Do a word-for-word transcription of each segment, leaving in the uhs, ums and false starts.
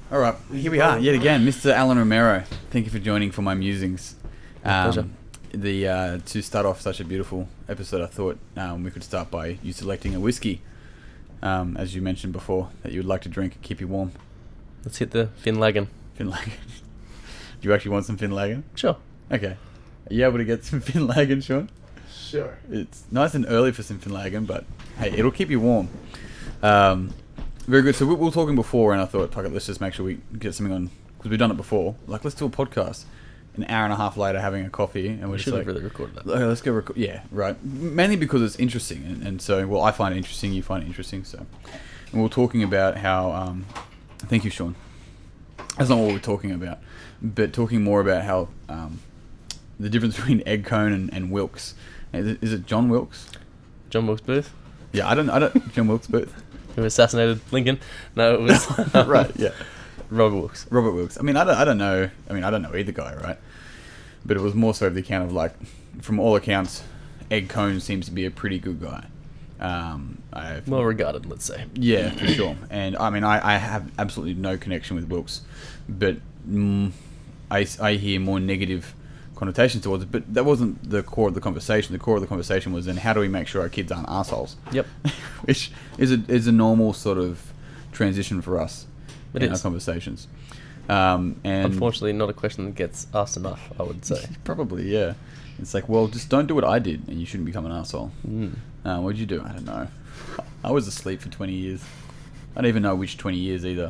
All right, here we are yet again, Mister Alan Romero. Thank you for joining for my musings. My pleasure. Um, the uh, to start off such a beautiful episode, I thought um, we could start by you selecting a whiskey, um, as you mentioned before, that you would like to drink and keep you warm. Let's hit the Finlagen. Finlagen. Do you actually want some Finlagen? Sure. Okay. Are you able to get some Finlagen, Sean? Sure. It's nice and early for some Finlagen, but hey, it'll keep you warm. Um, very good. So we, we were talking before, and I thought, fuck it, let's just make sure we get something on, because we've done it before. Like, let's do a podcast. An hour and a half later, having a coffee, and we're We just should like, have really recorded that. okay, let's go record. Yeah, right. Mainly because it's interesting, and, and so, well, I find it interesting, you find it interesting, so. And we we're talking about how, um, thank you, Sean. That's not what we're talking about, but talking more about how um, the difference between Egg Cone and, and Wilkes. Is it, is it John Wilkes? John Wilkes Booth, Yeah, I don't, I don't, John Wilkes Booth. who assassinated Lincoln. No, it was Right, yeah. Robert Wilkes. Robert Wilkes. I mean, I don't, I don't know. I mean, I don't know either guy, right? But it was more so the account of like, from all accounts, Egg Cone seems to be a pretty good guy. Um, I Well regarded, let's say. yeah, for sure. And I mean, I, I have absolutely no connection with Wilkes, but mm, I, I hear more negative connotations towards it. But that wasn't the core of the conversation. The core of the conversation was, then how do we make sure our kids aren't assholes? Yep. Which is a is a normal sort of transition for us It in our is. conversations. Um, and Unfortunately, not a question that gets asked enough, I would say. probably, yeah. It's like, well, just don't do what I did, and you shouldn't become an asshole. Mm. Uh, what did you do? I don't know. I was asleep for twenty years. I don't even know which twenty years either.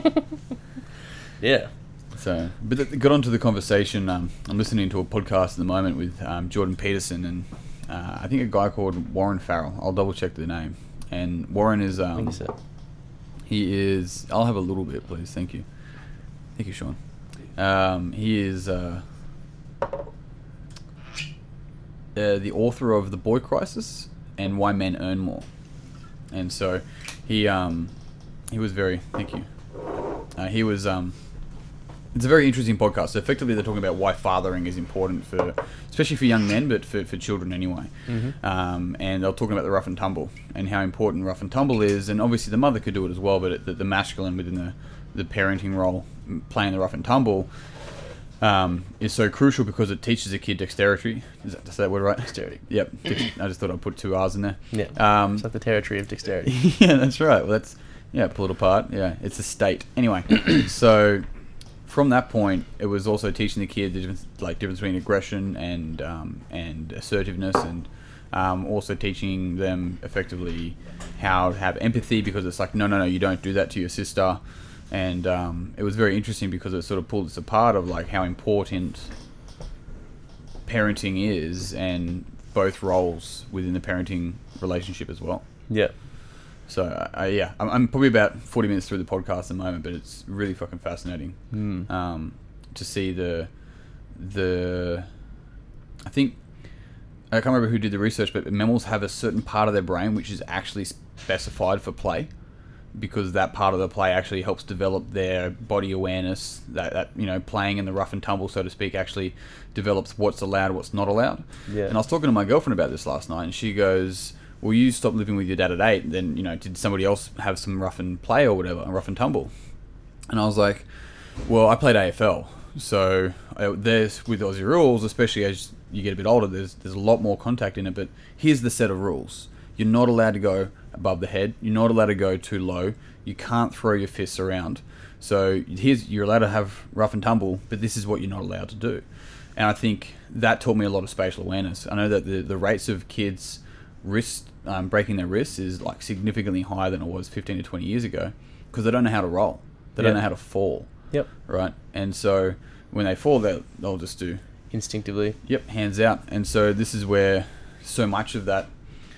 Yeah. So, but th- got onto the conversation. Um, I'm listening to a podcast at the moment with um, Jordan Peterson and uh, I think a guy called Warren Farrell. I'll double check the name. And Warren is I think um, you said. he is. I'll have a little bit, please. Thank you. Thank you, Sean. Um, he is uh, uh, the author of The Boy Crisis and Why Men Earn More. And so he um, he was very. Thank you. Uh, he was. Um, it's a very interesting podcast. So effectively, they're talking about why fathering is important for, especially for young men, but for, for children anyway. Mm-hmm. Um, and they're talking about the rough and tumble and how important rough and tumble is. And obviously, the mother could do it as well, but it, the, the masculine within the, the parenting role, m- playing the rough and tumble, um, is so crucial because it teaches a kid dexterity. Is that, is that word right? Dexterity. Yep. Dex- I just thought I'd put two R's in there. Yeah. Um, It's like the territory of dexterity. yeah, that's right. Well, that's yeah. Pull it apart. Yeah, it's a state. Anyway, so from that point, it was also teaching the kid the difference, like difference between aggression and um, and assertiveness, and um, also teaching them effectively how to have empathy, because it's like no, no, no, you don't do that to your sister. And um, it was very interesting because it sort of pulled us apart of like how important parenting is, and both roles within the parenting relationship as well. Yeah. So uh, yeah, I'm, I'm probably about forty minutes through the podcast at the moment, but it's really fucking fascinating Mm. um, to see the the. I think I can't remember who did the research, but mammals have a certain part of their brain which is actually specified for play, because that part of the play actually helps develop their body awareness. That, that you know, playing in the rough and tumble, so to speak, actually develops what's allowed, what's not allowed. Yeah. And I was talking to my girlfriend about this last night, and she goes, well, you stopped living with your dad at eight, then, you know, did somebody else have some rough and play or whatever, rough and tumble? And I was like, well, I played A F L, so uh, there's, with Aussie rules, especially as you get a bit older, there's there's a lot more contact in it, but here's the set of rules. You're not allowed to go above the head, you're not allowed to go too low, you can't throw your fists around. So here's, you're allowed to have rough and tumble, but this is what you're not allowed to do. And I think that taught me a lot of spatial awareness. I know that the, the rates of kids wrist um, breaking their wrists is like significantly higher than it was fifteen to twenty years ago, because they don't know how to roll, they Yeah. don't know how to fall. Yep. Right. And so when they fall, they'll, they'll just do Instinctively. yep, hands out. And so this is where so much of that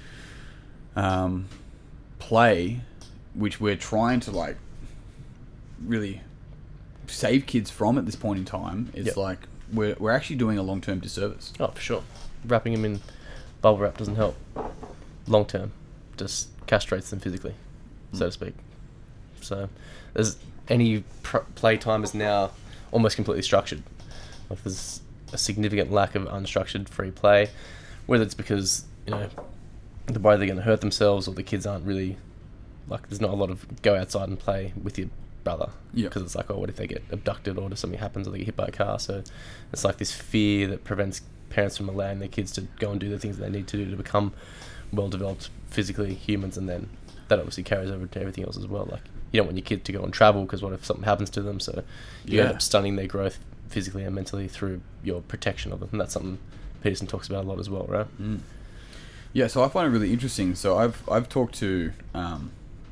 um, play, which we're trying to like really save kids from at this point in time, is Yep. like we're we're actually doing a long term disservice. Oh, for sure. Wrapping them in bubble wrap doesn't help. Long term, just castrates them physically, Mm. so to speak. So, there's any pr- play time is now almost completely structured. Like there's a significant lack of unstructured free play, whether it's because you know they're either going to hurt themselves or the kids aren't really like. There's not a lot of go outside and play with your brother. Yeah. Because it's like, oh, what if they get abducted or if something happens or they get hit by a car? So it's like this fear that prevents parents from allowing their kids to go and do the things they need to do to become well-developed physically humans, and then that obviously carries over to everything else as well. Like, you don't want your kid to go and travel because what if something happens to them? So you Yeah. end up stunning their growth physically and mentally through your protection of them, and that's something Peterson talks about a lot as well, right? Mm. Yeah, so I find it really interesting. So I've I've talked to, um,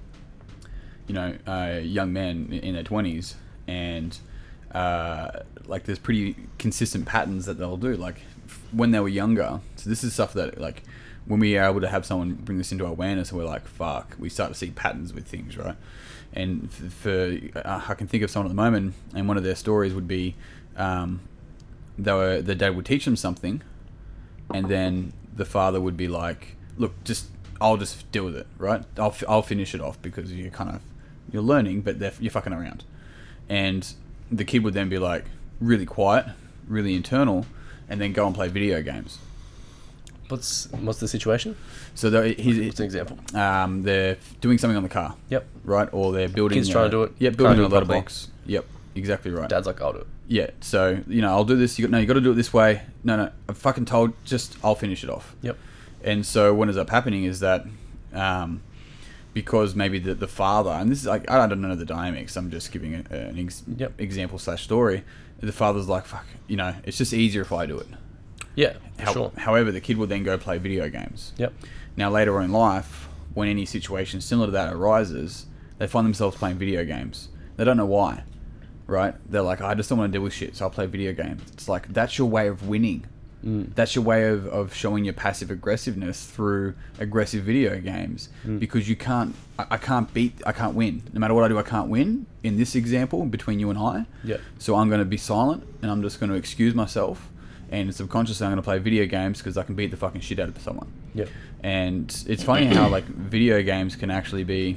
you know, uh, young men in their twenties, and uh, like there's pretty consistent patterns that they'll do. Like f- when they were younger. So this is stuff that like when we are able to have someone bring this into our awareness, and we're like, fuck, we start to see patterns with things, right? And f- for uh, I can think of someone at the moment, and one of their stories would be, um, they were the dad would teach them something, and then the father would be like, look, just I'll just deal with it, right? I'll, f- I'll finish it off because you're kind of you're learning, but they're, you're fucking around. And the kid would then be like really quiet, really internal, and then go and play video games. What's what's the situation? So the, he's, What's an example? um, they're doing something on the car, Yep. right? Or they're building. Kids trying to do it. Yeah, Can't building do a it letter properly. box. Yep, exactly right. Dad's like, I'll do it. Yeah, so you know, I'll do this. You got no, you got to do it this way. No, no, I'm fucking told. Just I'll finish it off. Yep. And so what ends up happening is that, um, because maybe the the father, and this is like I don't know the dynamics. I'm just giving a, an ex- Yep. example slash story. The father's like, fuck, you know, it's just easier if I do it. Yeah, for How, sure. However, the kid will then go play video games. Yep. Now later on in life, when any situation similar to that arises, they find themselves playing video games. They don't know why, right? They're like, I just don't want to deal with shit, so I'll play video games. It's like, that's your way of winning. Mm. That's your way of, of showing your passive aggressiveness through aggressive video games, Mm. because you can't, I, I can't beat, I can't win. No matter what I do, I can't win in this example between you and I. Yep. So I'm going to be silent and I'm just going to excuse myself, and subconsciously I'm going to play video games because I can beat the fucking shit out of someone. Yep. And it's funny how like video games can actually be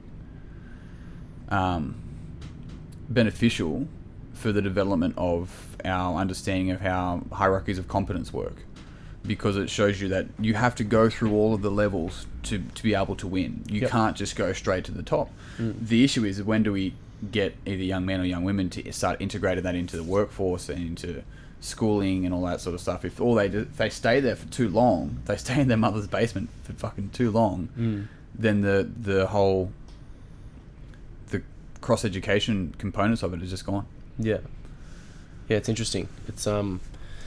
um, beneficial for the development of our understanding of how hierarchies of competence work, because it shows you that you have to go through all of the levels to, to be able to win. You Yep. can't just go straight to the top. Mm. The issue is, when do we get either young men or young women to start integrating that into the workforce and into schooling and all that sort of stuff? If all they do, if they stay there for too long, they stay in their mother's basement for fucking too long, Mm. then the the whole the cross education components of it is just gone. Yeah. Yeah, it's interesting. It's um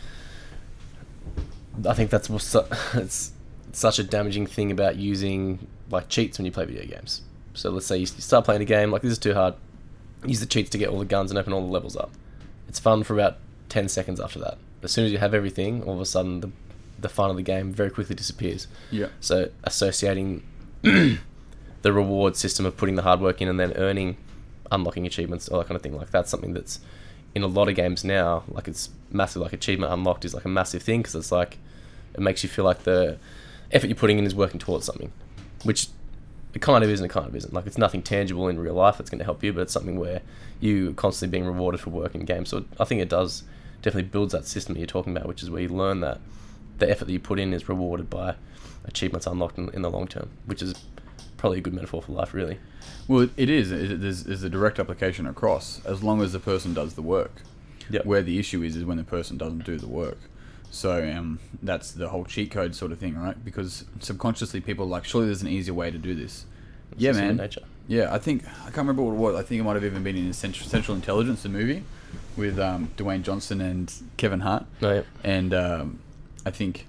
I think that's what's su- it's such a damaging thing about using like cheats when you play video games. So let's say you start playing a game like, this is too hard. Use the cheats to get all the guns and open all the levels up. It's fun for about ten seconds after that. As soon as you have everything, all of a sudden the the fun of the game very quickly disappears. Yeah. So associating the reward system of putting the hard work in and then earning, unlocking achievements, all that kind of thing, like that's something that's in a lot of games now, like it's massive, like achievement unlocked is like a massive thing, because it's like, it makes you feel like the effort you're putting in is working towards something, which it kind of is and it kind of isn't. Like, it's nothing tangible in real life that's going to help you, but it's something where you constantly being rewarded for work in games. So I think it does definitely builds that system that you're talking about, which is where you learn that the effort that you put in is rewarded by achievements unlocked in, in the long term, which is probably a good metaphor for life, really. Well, it is. It, there's, there's a direct application across, as long as the person does the work. Yep. Where the issue is, is when the person doesn't do the work. So um, that's the whole cheat code sort of thing, right? Because subconsciously people are like, surely there's an easier way to do this. It's yeah, just human man. nature. Yeah, I think, I can't remember what it was. I think it might have even been in Central, Central Intelligence, the movie, with um, Dwayne Johnson and Kevin Hart. No, yep. And um, I think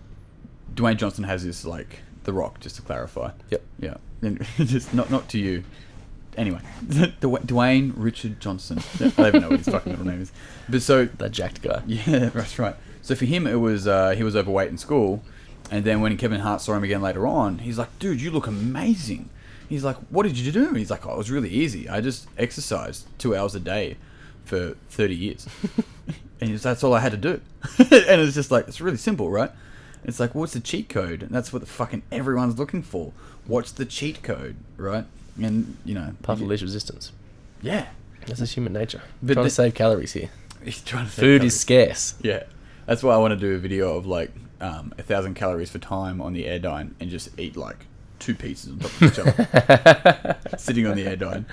Dwayne Johnson has this, like, The Rock, just to clarify. Yep. Yeah. And just not not to you. Anyway, Dw- Dwayne Richard Johnson. I don't even know what his fucking middle name is. But so, That jacked guy. yeah, that's right. So for him, it was uh, he was overweight in school, and then when Kevin Hart saw him again later on, he's like, "Dude, you look amazing." He's like, "What did you do?" He's like, "Oh, it was really easy. I just exercised two hours a day for thirty years, and he's, that's all I had to do." And it's just like, it's really simple, right? It's like, what's the cheat code? And that's what the fucking everyone's looking for. What's the cheat code, right? And you know, Path of you- least resistance. yeah, That's just human nature. But Trying the- to save calories here. he's trying to save Food calories. is scarce. Yeah, that's why I want to do a video of like um, a thousand calories for time on the Airdyne and just eat like two pieces on top of each other, sitting on the Airdyne.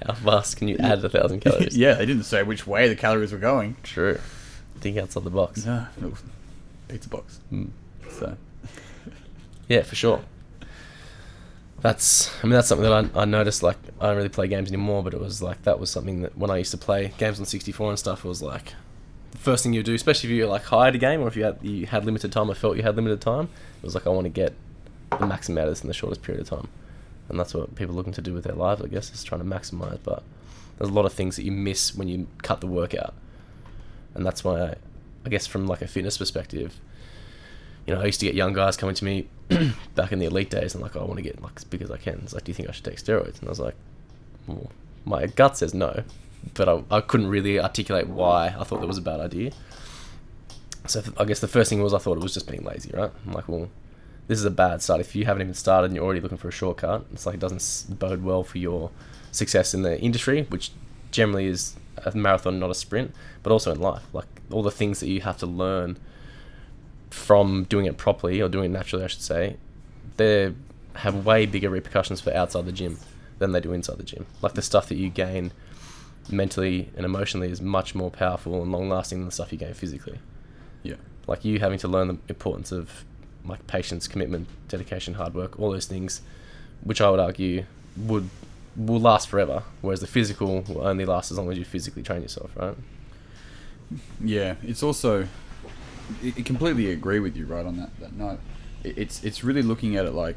How fast can you add a thousand calories? Yeah, they didn't say which way the calories were going. True. Think outside the box. No, it was pizza box. Mm. So, Yeah, for sure. That's, I mean, that's something that I, I noticed, like, I don't really play games anymore, but it was like, that was something that when I used to play games on sixty-four and stuff, it was like, the first thing you do, especially if you like hired a game or if you had, you had limited time or felt you had limited time, it was like, I want to get the maximum out of this in the shortest period of time. And that's what people are looking to do with their lives, I guess, is trying to maximize, but there's a lot of things that you miss when you cut the work out. And that's why, I, I guess from like a fitness perspective, you know, I used to get young guys coming to me back in the elite days and like, oh, I want to get like as big as I can. It's like, do you think I should take steroids? And I was like, well, my gut says no, but I, I couldn't really articulate why I thought that was a bad idea. So I guess the first thing was I thought it was just being lazy, right? I'm like, well, this is a bad start. If you haven't even started and you're already looking for a shortcut, it's like it doesn't bode well for your success in the industry, which generally is a marathon, not a sprint, but also in life. Like all the things that you have to learn from doing it properly, or doing it naturally, I should say, they have way bigger repercussions for outside the gym than they do inside the gym. Like the stuff that you gain mentally and emotionally is much more powerful and long-lasting than the stuff you gain physically. yeah. Like you having to learn the importance of like patience, commitment, dedication, hard work, all those things, which I would argue would will last forever, whereas the physical will only last as long as you physically train yourself, right? Yeah, it's also, I I completely agree with you, right, on that, that note. It, it's it's really looking at it like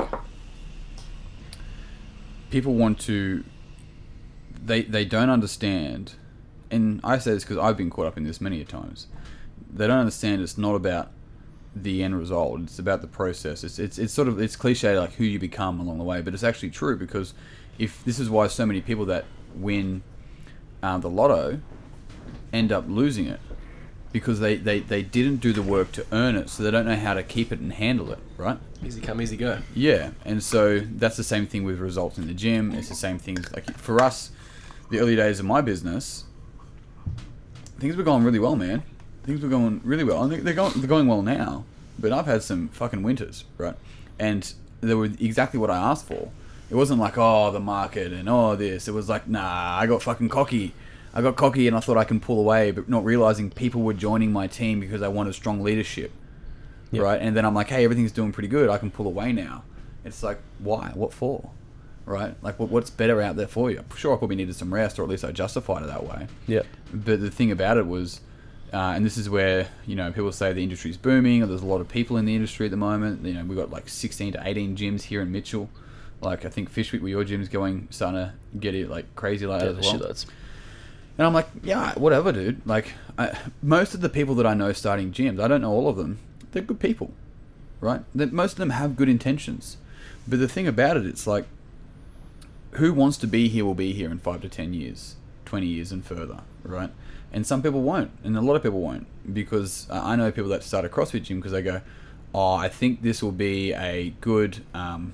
people want to, they they don't understand, and I say this because I've been caught up in this many a times. They don't understand it's not about the end result, it's about the process. It's it's it's sort of, it's cliche like who you become along the way, but it's actually true, because if this is why so many people that win uh, the lotto end up losing it, because they, they, they didn't do the work to earn it, so they don't know how to keep it and handle it, right? Easy come, easy go. Yeah, and so that's the same thing with results in the gym. It's the same things, like for us, the early days of my business, things were going really well, man. Things were going really well. I think they're going, they're going well now, but I've had some fucking winters, right? And they were exactly what I asked for. It wasn't like, oh, the market and oh, this. It was like, nah, I got fucking cocky. I got cocky and I thought I can pull away, but not realizing people were joining my team because I wanted strong leadership, yep. right? And then I'm like, hey, everything's doing pretty good. I can pull away now. It's like, why? What for? Right? Like, what, what's better out there for you? Sure, I probably needed some rest, or at least I justified it that way. Yeah. But the thing about it was, uh, and this is where, you know, people say the industry's booming, or there's a lot of people in the industry at the moment. You know, we've got like sixteen to eighteen gyms here in Mitchell. Like, I think Fishwick, where your gym's going, starting to get it like crazy like Yeah, that as well. shitloads. And I'm like, yeah, whatever, dude. Like, I, most of the people that I know starting gyms, I don't know all of them. They're good people, right? They, most of them have good intentions. But the thing about it, it's like, who wants to be here will be here in five to ten years, twenty years and further, right? And some people won't, and a lot of people won't, because uh, I know people that start a CrossFit gym because they go, oh, I think this will be a good um,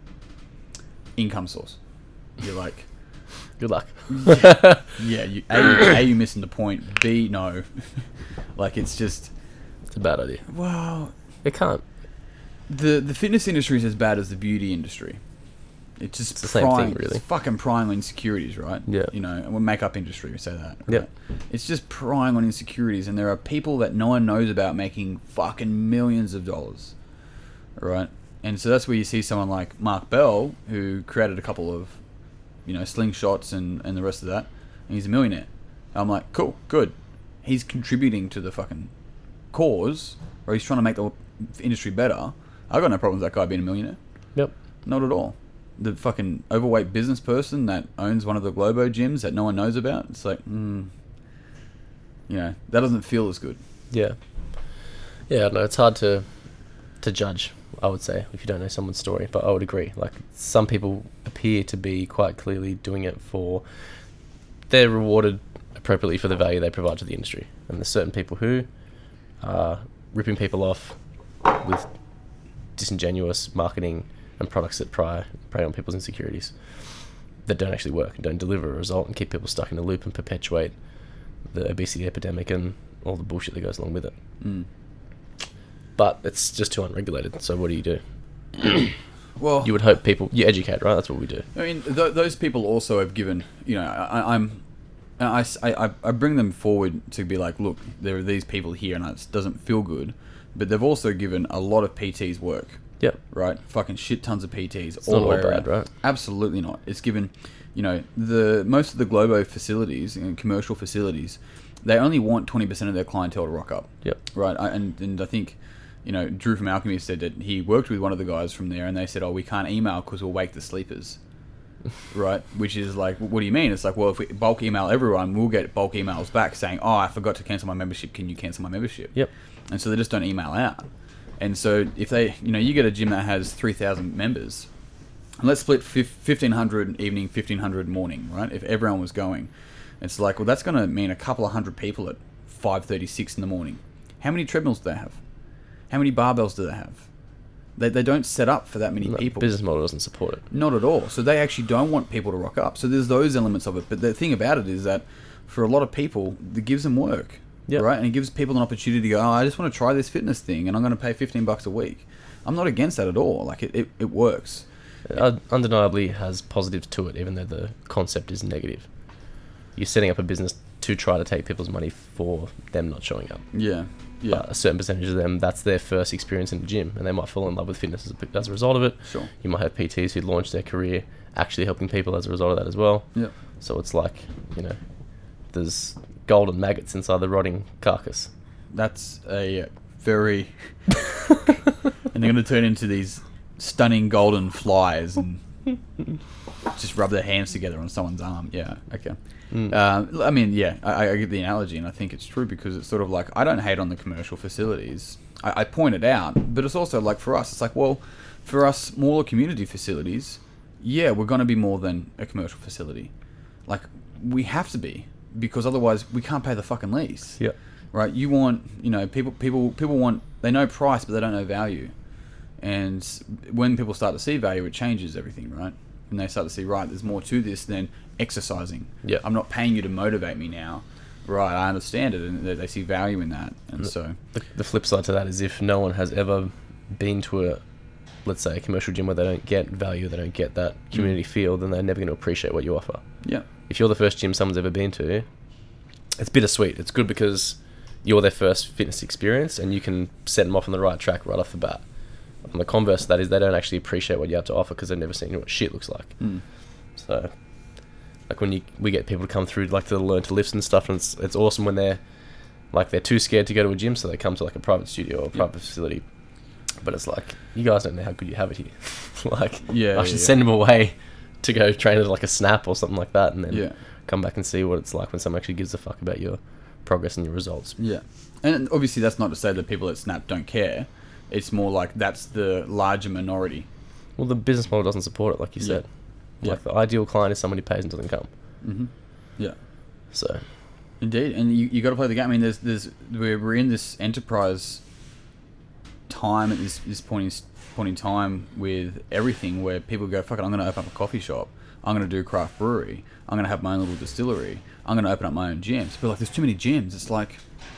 income source. You're like, good luck. yeah, yeah you, A, A, you're missing the point. B, no. Like, it's just... It's a bad idea. Well... It can't. The the fitness industry is as bad as the beauty industry. It's just it's the same prime, thing, really. It's fucking prying on insecurities, right? Yeah. You know, and we makeup industry, we say that. Right? Yeah. It's just prying on insecurities, and there are people that no one knows about making fucking millions of dollars, right? And so that's where you see someone like Mark Bell, who created a couple of, you know, slingshots and, and the rest of that, and he's a millionaire. I'm like, cool, good. He's contributing to the fucking cause, or he's trying to make the industry better. I got no problem with that guy being a millionaire. Yep. Not at all. The fucking overweight business person that owns one of the Globo gyms that no one knows about, it's like, mm, you know, that doesn't feel as good. Yeah. Yeah, no, it's hard to to judge, I would say, if you don't know someone's story, but I would agree. Like, some people appear to be quite clearly doing it for, they're rewarded appropriately for the value they provide to the industry. And there's certain people who are ripping people off with disingenuous marketing and products that prey, prey on people's insecurities, that don't actually work and don't deliver a result and keep people stuck in a loop and perpetuate the obesity epidemic and all the bullshit that goes along with it. Mm. But it's just too unregulated, so what do you do? Well, you would hope people you educate, right? That's what we do. I mean, th- those people also have given, you know, I, I'm, I, I, I bring them forward to be like, look, there are these people here, and it doesn't feel good, but they've also given a lot of P Ts work. Yep. Right? Fucking shit tons of P Ts It's all not the all way bad, around. right? Absolutely not. It's given, you know, the most of the Globo facilities and commercial facilities, they only want twenty percent of their clientele to rock up. Yep. Right? I, and, and I think, you know, Drew from Alchemy said that he worked with one of the guys from there, and they said, oh, we can't email because we'll wake the sleepers. Right? Which is like, what do you mean? It's like, well, if we bulk email everyone, we'll get bulk emails back saying, oh, I forgot to cancel my membership. Can you cancel my membership? Yep. And so they just don't email out. And so if they, you know, you get a gym that has three thousand members, and let's split fifteen hundred evening, fifteen hundred morning, right? If everyone was going, it's like, well, that's going to mean a couple of hundred people at five thirty-six in the morning. How many treadmills do they have? How many barbells do they have? They, they don't set up for that many No, people. Business model doesn't support it. Not at all. So they actually don't want people to rock up. So there's those elements of it. But the thing about it is that for a lot of people, it gives them work. Yep. Right? And it gives people an opportunity to go, oh, I just want to try this fitness thing, and I'm going to pay fifteen bucks a week. I'm not against that at all. Like, it, it, it works. It undeniably has positives to it, even though the concept is negative. You're setting up a business to try to take people's money for them not showing up. Yeah. Yeah. But a certain percentage of them, that's their first experience in the gym, and they might fall in love with fitness as a, as a result of it. Sure. You might have P Ts who launch their career actually helping people as a result of that as well. Yeah. So it's like, you know, there's golden maggots inside the rotting carcass. That's a very... and they're going to turn into these stunning golden flies and just rub their hands together on someone's arm. Yeah, okay. Mm. Uh, I mean, yeah, I, I get the analogy, and I think it's true, because it's sort of like, I don't hate on the commercial facilities. I, I point it out, but it's also like, for us, it's like, well, for us smaller community facilities, yeah, we're going to be more than a commercial facility. Like, we have to be, because otherwise we can't pay the fucking lease. Yeah. Right? You want, you know, people, people, people want, they know price, but they don't know value. And when people start to see value, it changes everything, right? And they start to see, right, there's more to this than exercising. Yeah. I'm not paying you to motivate me now. Right, I understand it, and they, they see value in that. And the, so... The, the flip side to that is if no one has ever been to a, let's say, a commercial gym where they don't get value, they don't get that community mm. feel, then they're never going to appreciate what you offer. Yeah. If you're the first gym someone's ever been to, it's bittersweet. It's good because you're their first fitness experience, and you can set them off on the right track right off the bat. On the converse of that is they don't actually appreciate what you have to offer because they've never seen what shit looks like. Mm. So, like when you we get people to come through like to learn to lift and stuff, and it's it's awesome when they're like they're too scared to go to a gym, so they come to like a private studio or a private yeah. facility. But it's like, you guys don't know how good you have it here. Like, yeah, I should yeah. send them away to go train at like a Snap or something like that, and then yeah. come back and see what it's like when someone actually gives a fuck about your progress and your results. Yeah, and obviously that's not to say that people at Snap don't care. It's more like that's the larger minority. Well, the business model doesn't support it, like you said. Yeah. Like, the ideal client is someone who pays and doesn't come. Mm-hmm. Yeah. So. Indeed, and you you got to play the game. I mean, there's there's we're we're in this enterprise time at this this point in point in time with everything where people go, fuck it, I'm going to open up a coffee shop. I'm going to do craft brewery. I'm going to have my own little distillery. I'm going to open up my own gyms. But like, there's too many gyms. It's like,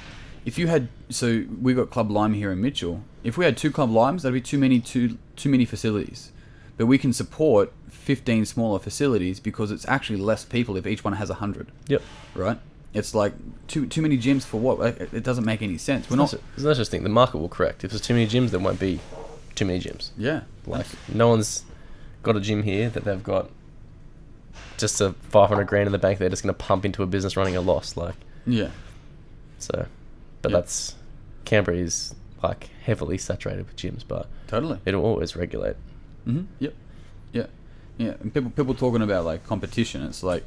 if you had, so we got Club Lime here in Mitchell. If we had two Club Limes, that'd be too many too too many facilities. But we can support fifteen smaller facilities because it's actually less people if each one has a hundred. Yep. Right. It's like too too many gyms for what? Like, it doesn't make any sense. We're not. It's not just thing. The market will correct. If there's too many gyms, there won't be too many gyms. Yeah. Like, no one's got a gym here that they've got just a five hundred grand in the bank. They're just going to pump into a business running a loss. Like. Yeah. So, but yeah. that's Canberra is like heavily saturated with gyms, but totally it'll always regulate. Mm-hmm. Yep. Yeah. Yeah. And people people talking about like competition. It's like,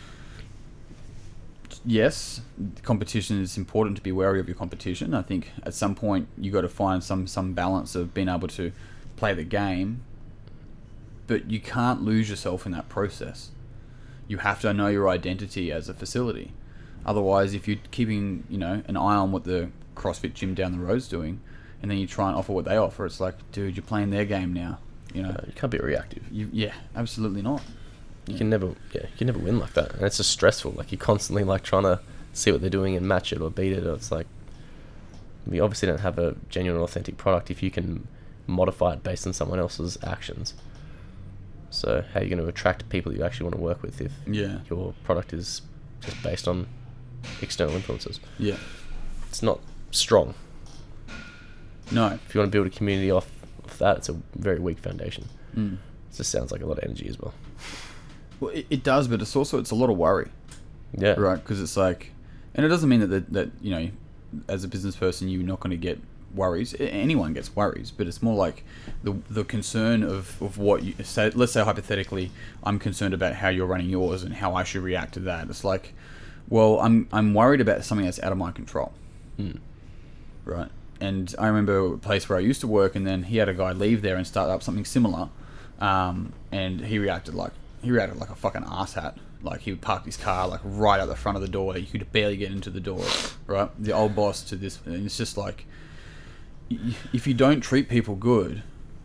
yes, competition is important to be wary of your competition. I think at some point you got to find some some balance of being able to play the game, but you can't lose yourself in that process. You have to know your identity as a facility. Otherwise, if you're keeping, you know, an eye on what the CrossFit gym down the road's doing, and then you try and offer what they offer, it's like, dude, you're playing their game now. You know, uh, you can't be reactive. You, yeah, absolutely not. You Yeah. can never, yeah, you can never win like that, and it's just stressful. Like, you're constantly like trying to see what they're doing and match it or beat it. Or it's like, we obviously don't have a genuine, authentic product if you can modify it based on someone else's actions. So how are you going to attract people that you actually want to work with if Yeah. your product is just based on external influences? Yeah. It's not strong. No. If you want to build a community off of that, it's a very weak foundation. Mm. It just sounds like a lot of energy as well. Well, it, it does, but it's also it's a lot of worry, Yeah. right? Because it's like, and it doesn't mean that, that that you know, as a business person, you're not going to get worries. A- Anyone gets worries, but it's more like the the concern of, of what you say. Let's say hypothetically, I'm concerned about how you're running yours and how I should react to that. It's like, well, I'm I'm worried about something that's out of my control, Mm. right? And I remember a place where I used to work, and then he had a guy leave there and start up something similar, um, and he reacted like he reacted like a fucking asshat. Like he would park his car like right at the front of the door. You could barely get into the door, right? The old boss to this, and it's just like, if you don't treat people good,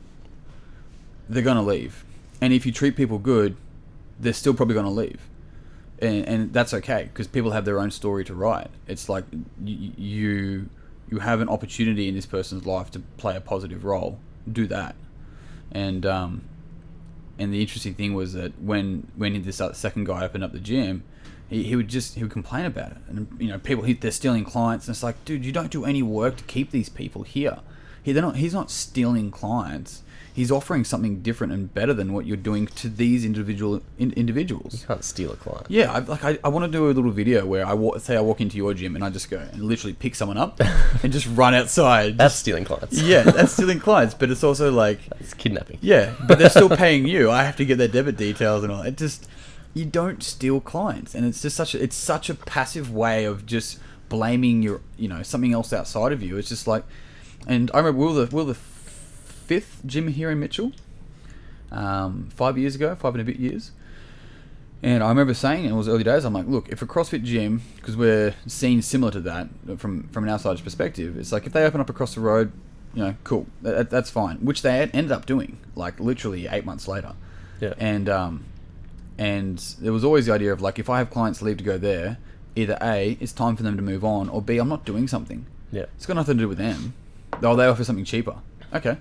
they're gonna leave, and if you treat people good, they're still probably gonna leave, and and that's okay because people have their own story to write. It's like you you you have an opportunity in this person's life to play a positive role. Do that, and um, and the interesting thing was that when when this second guy opened up the gym, he, he would just he would complain about it, and you know people he, they're stealing clients, and it's like, dude, you don't do any work to keep these people here. He they're not he's not stealing clients. He's offering something different and better than what you're doing to these individual in, individuals. You can't steal a client. Yeah, I, like I, I want to do a little video where I wa- say I walk into your gym and I just go and literally pick someone up and just run outside. That's Just- stealing clients. yeah, that's stealing clients, but it's also like, That's kidnapping. yeah, but they're still paying you. I have to get their debit details and all. It just, you don't steal clients, and it's just such a, it's such a passive way of just blaming your, you know, something else outside of you. It's just like, and I remember we were the, we were the fifth gym here in Mitchell, um, five years ago, five and a bit years. And I remember saying, it was early days, I'm like, look, if a CrossFit gym, because we're seen similar to that from from an outsider's perspective, it's like if they open up across the road, you know, cool, that, that's fine. Which they had ended up doing, like literally eight months later. Yeah. And um, and there was always the idea of like, if I have clients leave to go there, either A, it's time for them to move on, or B, I'm not doing something. Yeah. It's got nothing to do with them. Oh, they offer something cheaper. Okay.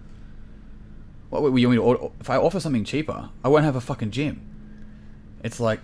What, what you want me to order? If I offer something cheaper, I won't have a fucking gym. It's like,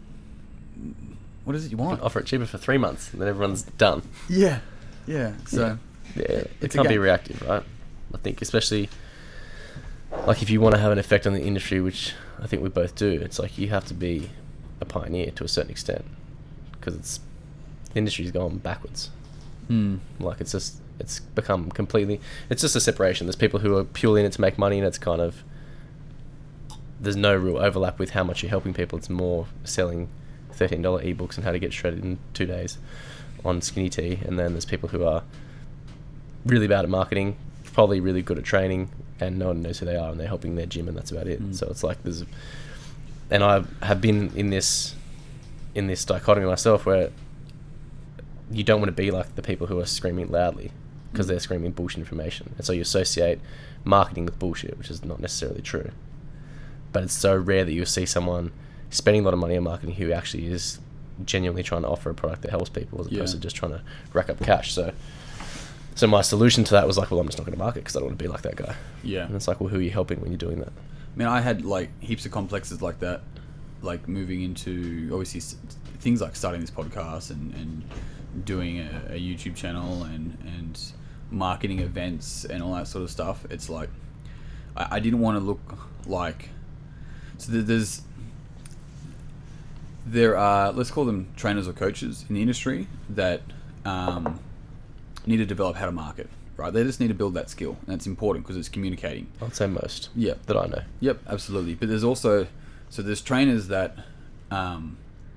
what is it you want? Offer it cheaper for three months, and then everyone's done. Yeah, yeah. So Yeah, it It's a can't be game. reactive, right? I think especially like if you want to have an effect on the industry, which I think we both do, it's like you have to be a pioneer to a certain extent because it's the industry's gone backwards. hmm. Like it's just it's become completely it's just a separation. There's people who are purely in it to make money, and it's kind of there's no real overlap with how much you're helping people. It's more selling thirteen dollar ebooks and how to get shredded in two days on Skinny Tea, and then there's people who are really bad at marketing, probably really good at training, and no one knows who they are, and they're helping their gym, and that's about it. Mm. So it's like there's, and I have been in this, in this dichotomy myself, where you don't want to be like the people who are screaming loudly because Mm. they're screaming bullshit information, and so you associate marketing with bullshit, which is not necessarily true. But it's so rare that you'll see someone spending a lot of money on marketing who actually is genuinely trying to offer a product that helps people as opposed Yeah. to just trying to rack up cash. So, so my solution to that was like, well, I'm just not going to market because I don't want to be like that guy. Yeah. And it's like, well, who are you helping when you're doing that? I mean, I had like heaps of complexes like that, like moving into obviously s- things like starting this podcast and, and doing a, a YouTube channel and, and marketing events and all that sort of stuff. It's like, I, I didn't want to look like, so there- there's, there are, let's call them trainers or coaches in the industry that um, need to develop how to market, right? They just need to build that skill, and that's important because it's communicating. I'd say most Yeah. that I know. Yep, absolutely. But there's also, so there's trainers that um,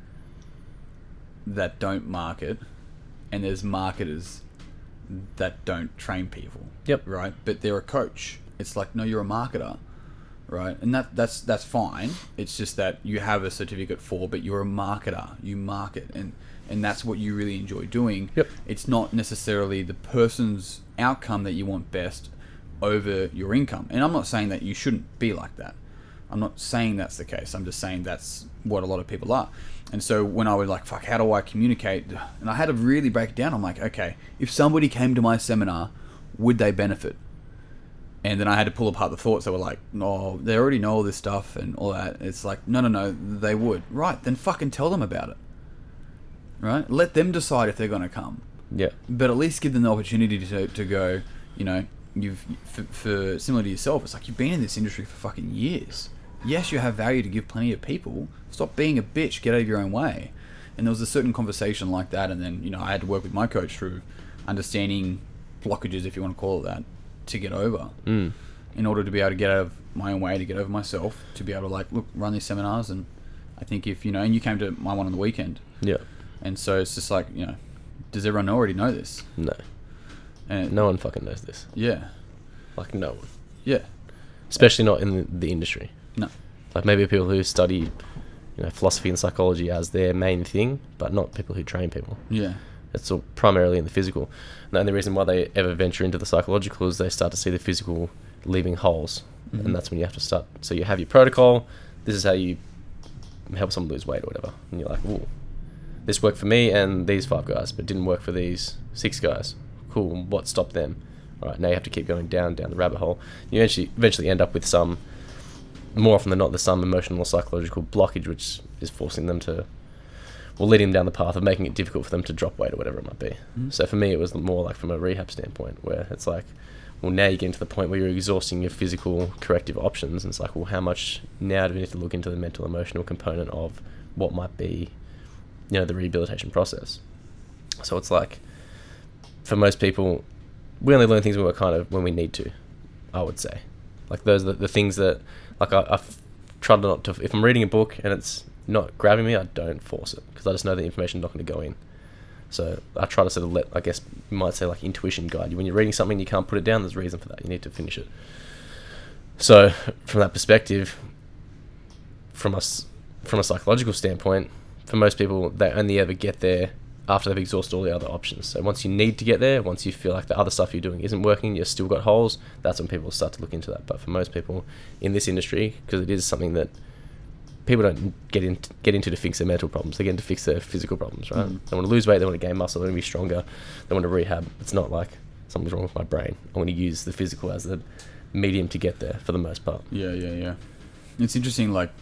that don't market, and there's marketers that don't train people. Yep. Right? But they're a coach. It's like, no, you're a marketer, right? And that that's that's fine. It's just that you have a certificate for, but you're a marketer. You market, and and that's what you really enjoy doing. Yep. It's not necessarily the person's outcome that you want best over your income. And I'm not saying that you shouldn't be like that. I'm not saying that's the case. I'm just saying that's what a lot of people are. And so when I was like, fuck, how do I communicate? And I had to really break it down. I'm like, okay, if somebody came to my seminar, would they benefit? And then I had to pull apart the thoughts that were like, no, they already know all this stuff and all that. It's like, no, no, no, they would. Right, then fucking tell them about it. Right? Let them decide if they're going to come. Yeah. But at least give them the opportunity to to go, you know, you've, for, for similar to yourself, it's like you've been in this industry for fucking years. Yes, you have value to give plenty of people. Stop being a bitch, get out of your own way. And there was a certain conversation like that, and then, you know, I had to work with my coach through understanding blockages, if you want to call it that, to get over. Mm. In order to be able to get out of my own way, to get over myself, to be able to, like, look, run these seminars. And I think if, you know, and you came to my one on the weekend. Yeah. And so it's just like, you know, does everyone already know this? No. And No one fucking knows this. Yeah. Like, no one. Yeah. Especially not in the, the industry. No. Like, maybe people who study, you know, philosophy and psychology as their main thing, but not people who train people. Yeah. It's all primarily in the physical. And the only reason why they ever venture into the psychological is they start to see the physical leaving holes. Mm-hmm. And that's when you have to start. So you have your protocol. This is how you help someone lose weight or whatever. And you're like, ooh, this worked for me and these five guys, but didn't work for these six guys. Cool. What stopped them? All right, now you have to keep going down, down the rabbit hole. You eventually, eventually end up with some, more often than not, there's some emotional or psychological blockage which is forcing them to, well, leading them down the path of making it difficult for them to drop weight or whatever it might be. Mm-hmm. So for me, it was more like from a rehab standpoint, where it's like, well, now you're getting to the point where you're exhausting your physical corrective options, and it's like, well, how much now do we need to look into the mental, emotional component of what might be, you know, the rehabilitation process? So it's like, for most people, we only learn things when we're kind of, when we need to, I would say. Like, those are the, the things that, like, I, I've tried not to, if I'm reading a book and it's not grabbing me, I don't force it, because I just know the information's not going to go in. So I try to sort of let, I guess you might say, like, intuition guide you. When you're reading something you can't put it down, there's a reason for that. You need to finish it. So from that perspective, from a, from a psychological standpoint, for most people, they only ever get there after they've exhausted all the other options. So once you need to get there, once you feel like the other stuff you're doing isn't working, you've still got holes, that's when people start to look into that. But for most people in this industry, because it is something that people don't get into, get into to fix their mental problems, they get into to fix their physical problems, right? Mm. They want to lose weight, they want to gain muscle, they want to be stronger, they want to rehab. It's not like something's wrong with my brain. I want to use the physical as the medium to get there for the most part. Yeah, yeah, yeah. It's interesting, like,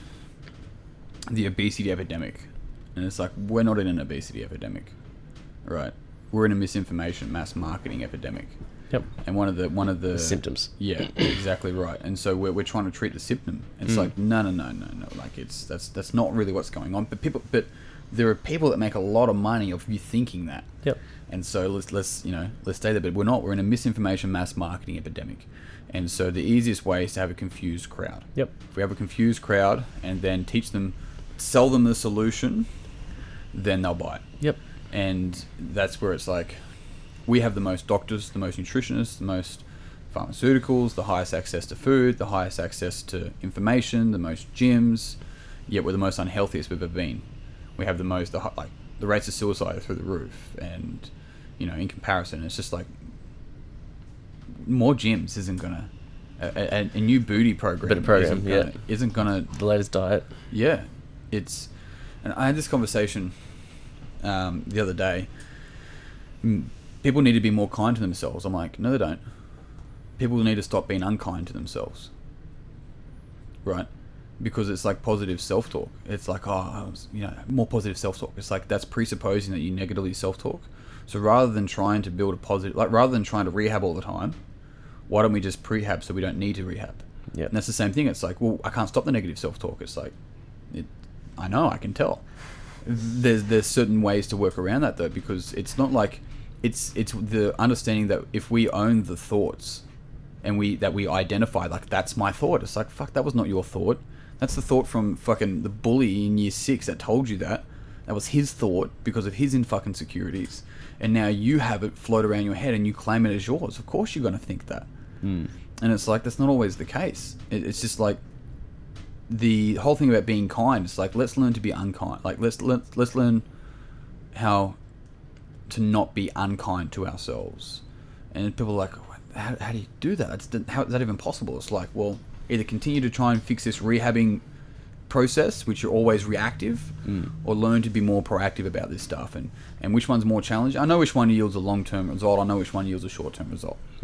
the obesity epidemic. And it's like, we're not in an obesity epidemic, right? We're in a misinformation, mass marketing epidemic. Yep. And one of the one of the, the symptoms. Yeah, exactly right. And so we're we're trying to treat the symptom. And it's mm. like, no, no, no, no, no. Like, it's that's that's not really what's going on. But people, but there are people that make a lot of money of you thinking that. Yep. And so let's let's you know let's stay there. But we're not. We're in a misinformation, mass marketing epidemic. And so the easiest way is to have a confused crowd. Yep. If we have a confused crowd and then teach them, sell them the solution, then they'll buy it. Yep. And that's where it's like, we have the most doctors, the most nutritionists, the most pharmaceuticals, the highest access to food, the highest access to information, the most gyms, yet we're the most unhealthiest we've ever been. We have the most, the, like, the rates of suicide are through the roof. And, you know, in comparison, it's just like, more gyms isn't gonna, a, a, a new booty program, Better program isn't yeah. gonna, isn't gonna, the latest diet. Yeah. It's, and I had this conversation um, the other day. People need to be more kind to themselves. I'm like, no, they don't. People need to stop being unkind to themselves. Right? Because it's like positive self-talk. It's like, oh, I was, you know, more positive self-talk. It's like, that's presupposing that you negatively self-talk. So rather than trying to build a positive, like rather than trying to rehab all the time, why don't we just prehab so we don't need to rehab? Yeah. And that's the same thing. It's like, well, I can't stop the negative self-talk. It's like, it, I know, I can tell. There's there's certain ways to work around that though, because it's not like, it's it's the understanding that if we own the thoughts and we that we identify, like, that's my thought. It's like, fuck, that was not your thought. That's the thought from fucking the bully in year six that told you that. That was his thought because of his in fucking insecurities. And now you have it float around your head and you claim it as yours. Of course you're going to think that. Mm. And it's like, that's not always the case. It, it's just like, the whole thing about being kind, it's like, let's learn to be unkind. Like, let's let's, let's learn how to not be unkind to ourselves. And people are like, how, how do you do that? That's, how is that even possible? It's like, well, either continue to try and fix this rehabbing process, which you're always reactive, mm. or learn to be more proactive about this stuff. And, and which one's more challenging? I know which one yields a long-term result. I know which one yields a short-term result. Yeah.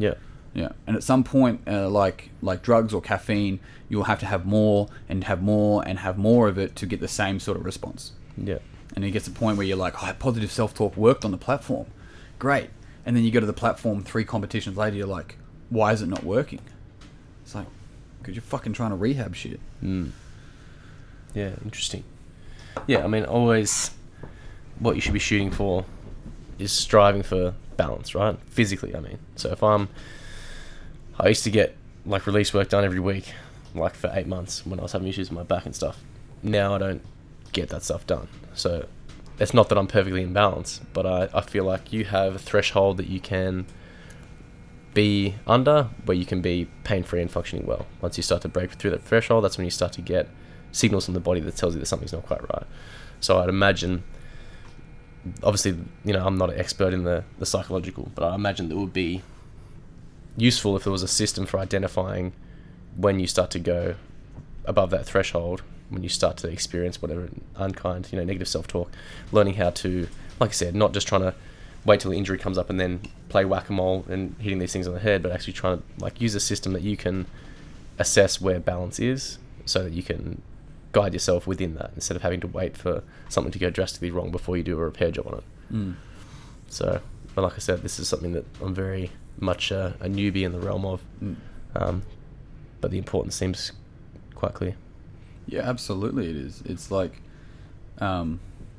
Yeah, and at some point, uh, like like drugs or caffeine, you'll have to have more and have more and have more of it to get the same sort of response. Yeah. And it gets to the point where you're like, oh, positive self-talk worked on the platform. Great. And then you go to the platform three competitions later, you're like, why is it not working? It's like, because you're fucking trying to rehab shit. Mm. Yeah, interesting. Yeah, I mean, always what you should be shooting for is striving for balance, right? Physically, I mean. So if I'm... I used to get, like, release work done every week, like, for eight months when I was having issues with my back and stuff. Now I don't get that stuff done. So it's not that I'm perfectly in balance, but I, I feel like you have a threshold that you can be under where you can be pain-free and functioning well. Once you start to break through that threshold, that's when you start to get signals from the body that tells you that something's not quite right. So I'd imagine, obviously, you know, I'm not an expert in the, the psychological, but I imagine that it would be useful if there was a system for identifying when you start to go above that threshold, when you start to experience whatever unkind, you know, negative self-talk, learning how to, like I said, not just trying to wait till the injury comes up and then play whack-a-mole and hitting these things on the head, but actually trying to, like, use a system that you can assess where balance is so that you can guide yourself within that instead of having to wait for something to go drastically wrong before you do a repair job on it. Mm. So, but like I said, this is something that I'm very much uh, a newbie in the realm of, Mm. um, but the importance seems quite clear. Yeah, absolutely it is. It's like, um,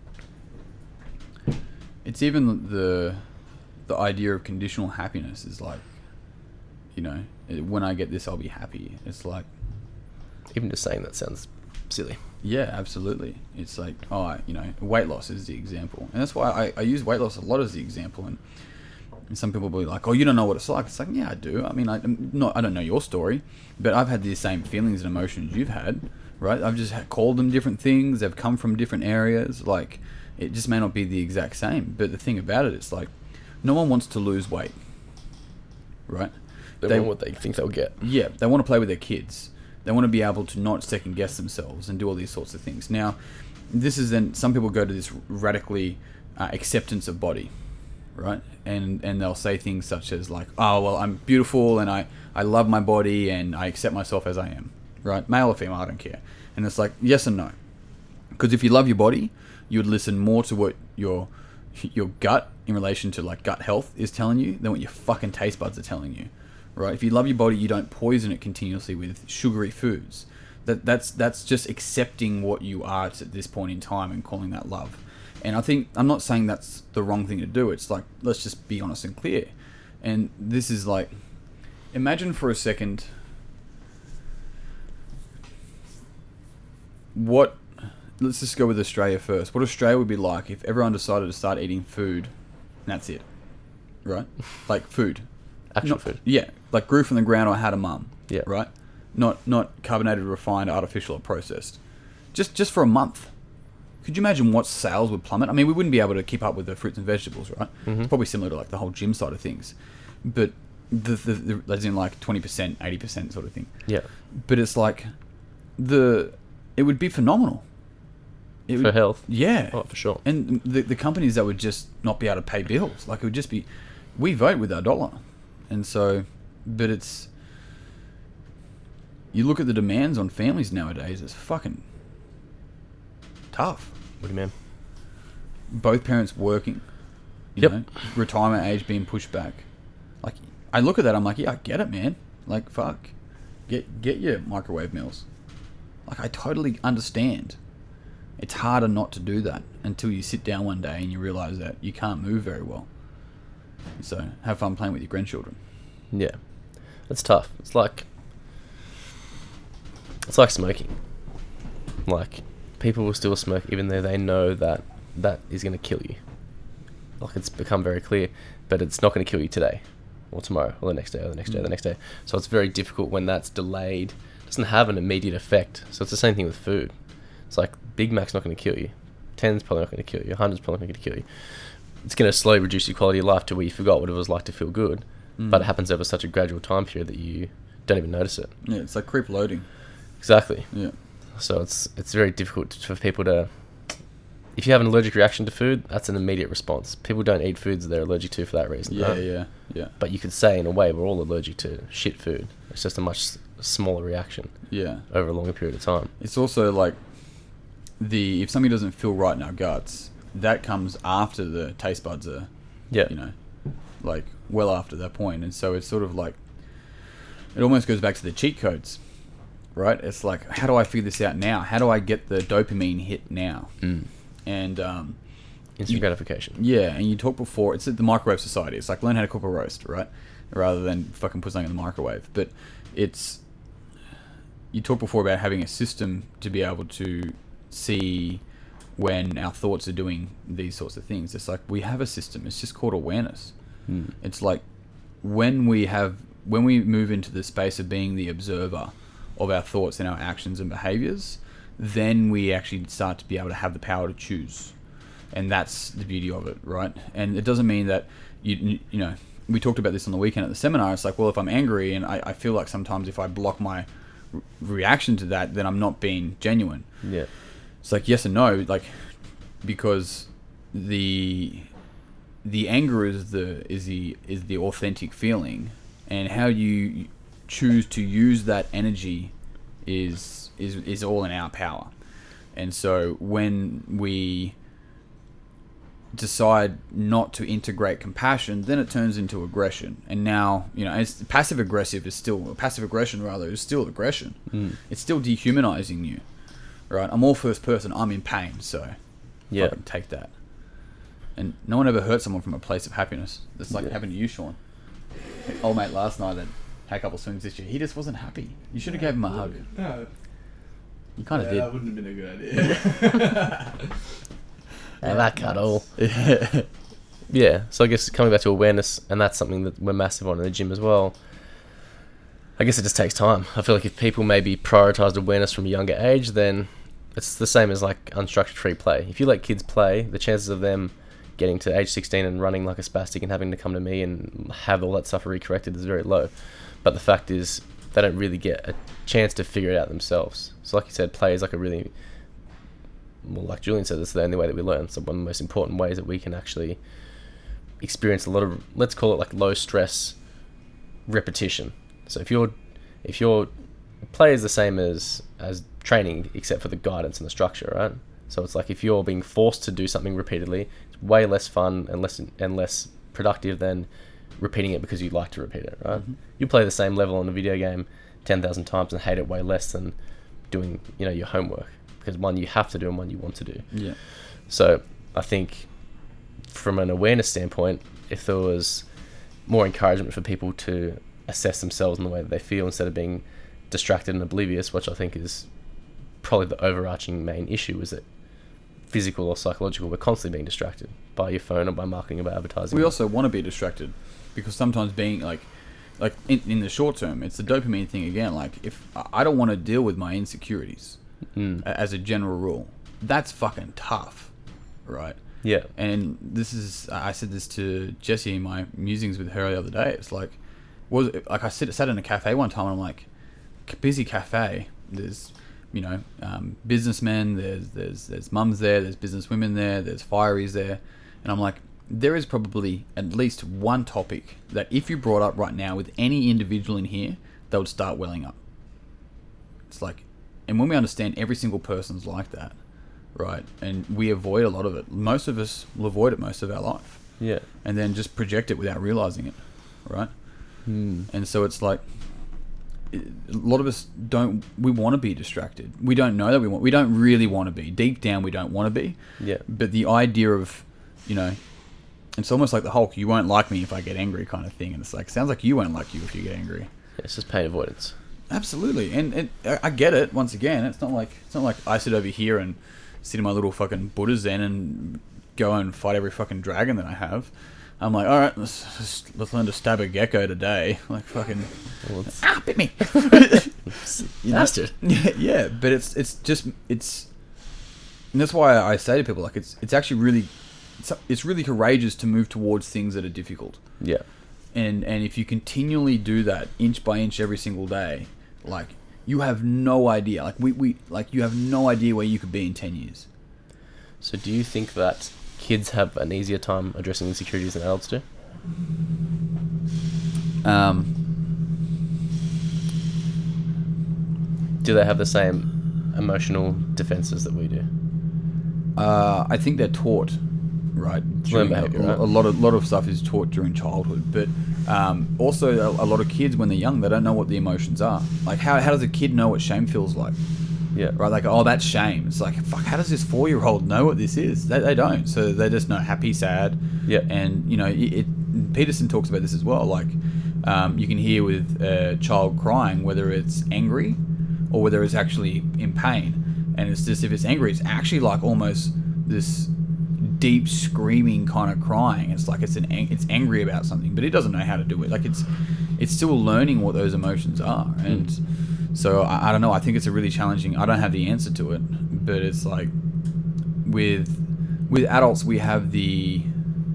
it's even the the idea of conditional happiness is like, you know, when I get this, I'll be happy. It's like, Even just saying that sounds silly. yeah, absolutely. It's like, oh, I, you know, weight loss is the example, and that's why I, I use weight loss a lot as the example. And, and some people will be like, oh, you don't know what it's like. It's like, yeah, I do. I mean, I, I'm not, I don't know your story, but I've had the same feelings and emotions you've had, right? I've just had, called them different things. They've come from different areas. Like, it just may not be the exact same. But the thing about it, it's like, no one wants to lose weight, right? They, They- want what they think they'll get. Yeah, they want to play with their kids. They want to be able to not second guess themselves and do all these sorts of things. Now, this is then, some people go to this radically uh, acceptance of body, right? And and they'll say things such as like, oh, well, I'm beautiful and I, I love my body and I accept myself as I am, right? Male or female, I don't care. And it's like, yes and no. Because if you love your body, you would listen more to what your your gut in relation to like gut health is telling you than what your fucking taste buds are telling you. Right? If you love your body, you don't poison it continuously with sugary foods. That that's that's just accepting what you are at this point in time and calling that love. And I think, I'm not saying that's the wrong thing to do. It's like, let's just be honest and clear. And this is like, imagine for a second what, let's just go with Australia first. What Australia would be like if everyone decided to start eating food and that's it. Right? Like food. Actual Not, food. Yeah, like grew from the ground or had a mum. Yeah. Right? Not not carbonated, refined, artificial, or processed. Just just for a month. Could you imagine what sales would plummet? I mean, we wouldn't be able to keep up with the fruits and vegetables, right? Mhm. It's probably similar to like the whole gym side of things. But the, the, the as in like twenty percent, eighty percent sort of thing. Yeah. But it's like the it would be phenomenal. It For would, health. yeah. Oh, for sure. And the the companies that would just not be able to pay bills, like it would just be, we vote with our dollar, and so, but it's, you look at the demands on families nowadays, it's fucking tough. What do you mean? Both parents working, you Yep. know, retirement age being pushed back. Like, I look at that, I'm like, yeah, I get it, man. Like, fuck, get get your microwave meals. Like, I totally understand. It's harder not to do that until you sit down one day and you realize that you can't move very well. So have fun playing with your grandchildren. Yeah. It's tough. It's like it's like smoking. Like, people will still smoke even though they know that that is going to kill you. Like, it's become very clear, but it's not going to kill you today or tomorrow or the next day or the next day or the next day. So it's very difficult when that's delayed. It doesn't have an immediate effect. So it's the same thing with food. It's like, Big Mac's not going to kill you. ten's probably not going to kill you. one hundred's probably not going to kill you. It's going to slowly reduce your quality of life to where you forgot what it was like to feel good. Mm. But it happens over such a gradual time period that you don't even notice it. Yeah, it's like creep loading. Exactly. Yeah. So it's it's very difficult for people to if you have an allergic reaction to food, that's an immediate response. People don't eat foods they're allergic to for that reason. Yeah, right? yeah, yeah. But you could say, in a way, we're all allergic to shit food. It's just a much s- smaller reaction Yeah. over a longer period of time. It's also like the if something doesn't feel right in our guts, that comes after the taste buds are, Yeah. you know, like well after that point. And so it's sort of like it almost goes back to the cheat codes, right? It's like, how do I figure this out now? How do I get the dopamine hit now? Mm. And um, Instant you- gratification. yeah, and you talked before. It's the microwave society. It's like learn how to cook a roast, right? Rather than fucking put something in the microwave. But it's you talked before about having a system to be able to see when our thoughts are doing these sorts of things. It's like we have a system. It's just called awareness. Mm. It's like when we have when we move into the space of being the observer of our thoughts and our actions and behaviors, then we actually start to be able to have the power to choose. And that's the beauty of it, right? And it doesn't mean that you you know, we talked about this on the weekend at the seminar. It's like, well, if I'm angry and I, I feel like sometimes if I block my re- reaction to that, then I'm not being genuine. Yeah. It's like yes and no, like because the the anger is the is the is the authentic feeling, and how you choose to use that energy is is is all in our power. And so when we decide not to integrate compassion, then it turns into aggression. And now, you know, it's, passive aggressive is still passive aggression rather is still aggression. Mm. It's still dehumanizing you, right? I'm all first person. I'm in pain, so Yeah. fucking take that. And no one ever hurt someone from a place of happiness. That's like Yeah. happened to you, Sean. Old mate last night that had a couple of swings this year. He just wasn't happy. You should have gave him a hug. No, You kind of yeah, did. that wouldn't have been a good idea. Have that cuddle. Yeah. Yeah, so I guess coming back to awareness, and that's something that we're massive on in the gym as well. I guess it just takes time. I feel like if people maybe prioritized awareness from a younger age, then it's the same as like unstructured free play. If you let kids play, the chances of them getting to age sixteen and running like a spastic and having to come to me and have all that stuff recorrected is very low. But the fact is, they don't really get a chance to figure it out themselves. So like you said, play is like a really, well, like Julian said, it's the only way that we learn. So one of the most important ways that we can actually experience a lot of, let's call it like low stress repetition. So if your if your play is the same as as training, except for the guidance and the structure, right? So it's like if you're being forced to do something repeatedly, it's way less fun and less and less productive than repeating it because you like to repeat it, right? Mm-hmm. You play the same level on a video game ten thousand times and hate it way less than doing, you know, your homework, because one you have to do and one you want to do. Yeah. So I think from an awareness standpoint, if there was more encouragement for people to assess themselves in the way that they feel instead of being distracted and oblivious, which I think is probably the overarching main issue, is that physical or psychological, we're constantly being distracted by your phone or by marketing or by advertising. We also want to be distracted because sometimes being like, like in, in the short term, it's the dopamine thing again. Like if I don't want to deal with my insecurities Mm. a- as a general rule, that's fucking tough, right? Yeah. And this is, I said this to Jessie in my musings with her the other day. It's like, was it, like I sit, sat in a cafe one time and I'm like, busy cafe. There's, you know, um, businessmen. There's there's there's mums there. There's business women there. There's fireys there, and I'm like, there is probably at least one topic that if you brought up right now with any individual in here, they would start welling up. It's like, and when we understand every single person's like that, right, and we avoid a lot of it. Most of us will avoid it most of our life, Yeah. and then just project it without realizing it, right? Mm. And so it's like, a lot of us don't, we want to be distracted. We don't know that we want, we don't really want to be. Deep down, we don't want to be. Yeah. But the idea of, you know, it's almost like the Hulk, you won't like me if I get angry kind of thing. And it's like, sounds like you won't like you if you get angry. Yeah, it's just pain avoidance. Absolutely. And, and I I get it, once again. It's not like, it's not like I sit over here and sit in my little fucking Buddha Zen and go and fight every fucking dragon that I have. I'm like, all right, let's, let's, let's learn to stab a gecko today. Like, fucking, Well, it's ah, bit me. You know? bastard. Yeah, yeah, but it's it's just it's, and that's why I say to people, like, it's it's actually really, it's, it's really courageous to move towards things that are difficult. Yeah. And and if you continually do that inch by inch every single day, like, you have no idea. Like we, we like you have no idea where you could be in ten years. So do you think that kids have an easier time addressing insecurities than adults do? Um, Do they have the same emotional defenses that we do? uh, I think they're taught, right? During- behaviour, a, right? a lot of lot of stuff is taught during childhood, but um, also a, a lot of kids when they're young, they don't know what the emotions are. Like how how does a kid know what shame feels like? Yeah. Right, like, oh, that's shame. It's like, fuck, how does this four-year-old know what this is? They, they don't. So they just know happy, sad. Yeah. And, you know, it, it, Peterson talks about this as well. Like, um, you can hear with a child crying whether it's angry or whether it's actually in pain. And it's just, if it's angry, it's actually like almost this deep screaming kind of crying. It's like it's an ang- it's angry about something, but it doesn't know how to do it. Like, it's it's still learning what those emotions are. And... Mm. So I, I don't know. I think it's a really challenging. I don't have the answer to it, but it's like with with adults we have the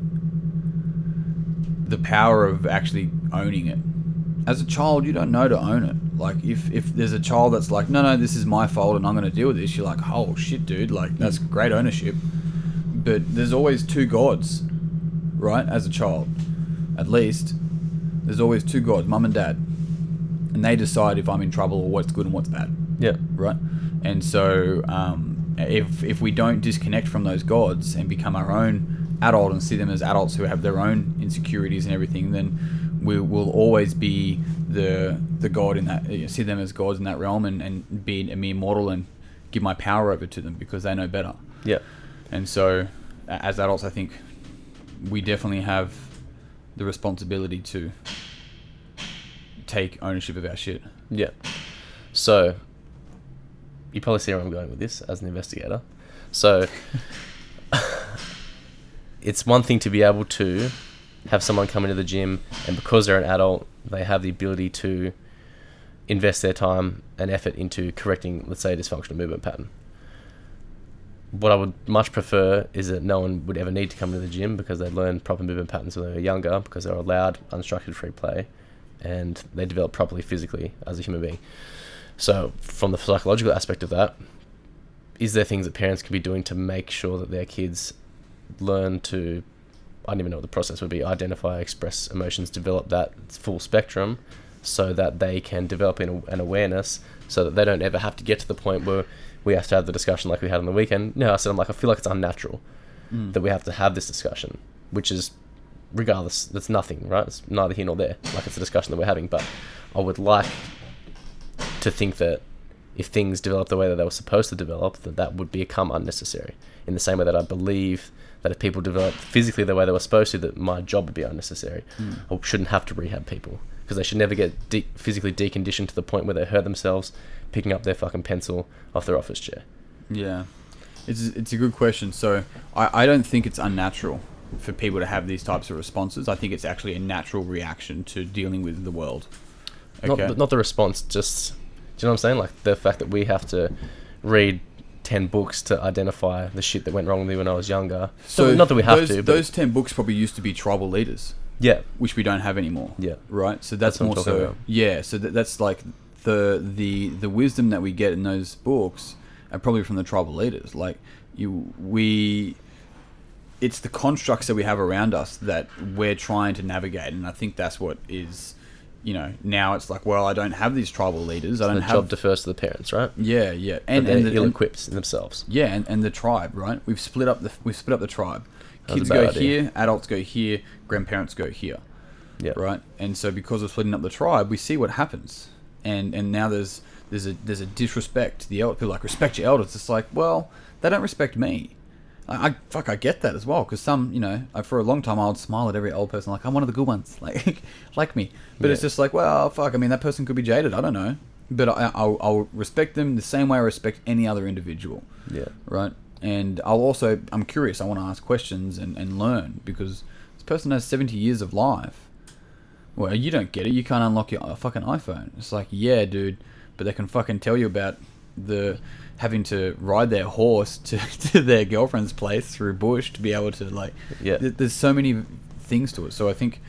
the power of actually owning it. As a child, you don't know to own it. Like if if there's a child that's like, no, no, this is my fault and I'm going to deal with this. You're like, oh shit, dude. Like that's great ownership. But there's always two gods, right? As a child, at least there's always two gods, mum and dad. And they decide if I'm in trouble or what's good and what's bad. Yeah. Right? And so um, if if we don't disconnect from those gods and become our own adult and see them as adults who have their own insecurities and everything, then we will always be the the god in that, you know, see them as gods in that realm and, and be a mere mortal and give my power over to them because they know better. Yeah. And so as adults, I think we definitely have the responsibility to take ownership of our shit. Yeah. So, you probably see where I'm going with this as an investigator. So, it's one thing to be able to have someone come into the gym and because they're an adult, they have the ability to invest their time and effort into correcting, let's say, a dysfunctional movement pattern. What I would much prefer is that no one would ever need to come into the gym because they learn proper movement patterns when they were younger because they were allowed unstructured free play and they develop properly physically as a human being. So from the psychological aspect of that, is there things that parents can be doing to make sure that their kids learn to, I don't even know what the process would be, identify, express emotions, develop that full spectrum so that they can develop an, an awareness so that they don't ever have to get to the point where we have to have the discussion like we had on the weekend. No, I said, I'm like, I feel like it's unnatural mm. that we have to have this discussion, which is, regardless, that's nothing, right? It's neither here nor there. Like, it's a discussion that we're having, but I would like to think that if things develop the way that they were supposed to develop, that that would become unnecessary. In the same way that I believe that if people develop physically the way they were supposed to, that my job would be unnecessary. Mm. I shouldn't have to rehab people because they should never get de- physically deconditioned to the point where they hurt themselves picking up their fucking pencil off their office chair. Yeah, it's it's a good question. So I, I don't think it's unnatural for people to have these types of responses. I think it's actually a natural reaction to dealing with the world. Okay. Not, not the response, just, do you know what I'm saying? Like the fact that we have to read ten books to identify the shit that went wrong with me when I was younger. So not, not that we have those, to, but those ten books probably used to be tribal leaders. Yeah, which we don't have anymore. Yeah, right. So that's, that's more so. About. Yeah, so th- that's like the the the wisdom that we get in those books are probably from the tribal leaders. Like you, we. It's the constructs that we have around us that we're trying to navigate, and I think that's what is, you know, now it's like, well, I don't have these tribal leaders. So I don't the have. The job defers to the parents, right? Yeah, yeah, and and, and and the ill-equipped themselves. Yeah, and, and the tribe, right? We've split up the we've split up the tribe. Kids go idea. here, adults go here, grandparents go here. Yeah. Right. And so because of splitting up the tribe, we see what happens, and and now there's there's a there's a disrespect to the elder. People are like, respect your elders. It's like, well, they don't respect me. I, I fuck, I get that as well, because some, you know, I, for a long time I would smile at every old person like I'm one of the good ones, like like me. But yeah. It's just like, well, fuck. I mean, that person could be jaded. I don't know, but I, I'll, I'll respect them the same way I respect any other individual. Yeah. Right. And I'll also, I'm curious. I want to ask questions and, and learn, because this person has seventy years of life. Well, you don't get it. You can't unlock your fucking iPhone. It's like, yeah, dude, but they can fucking tell you about the having to ride their horse to, to their girlfriend's place through bush to be able to, like, yeah. Th- there's so many things to it. So I think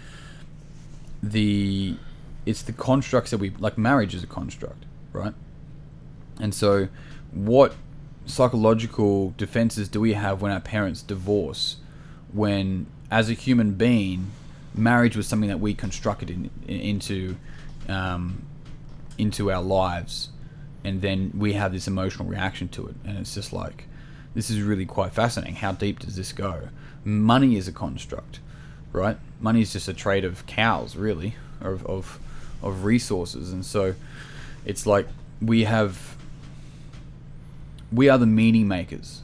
the it's the constructs that we, like, marriage is a construct, right? And so what psychological defenses do we have when our parents divorce? When, as a human being, marriage was something that we constructed in, in, into um, into our lives, and then we have this emotional reaction to it, and it's just like, this is really quite fascinating. How deep does this go? Money is a construct, right? Money is just a trade of cows, really, of of, of resources, and so it's like we have, we are the meaning makers.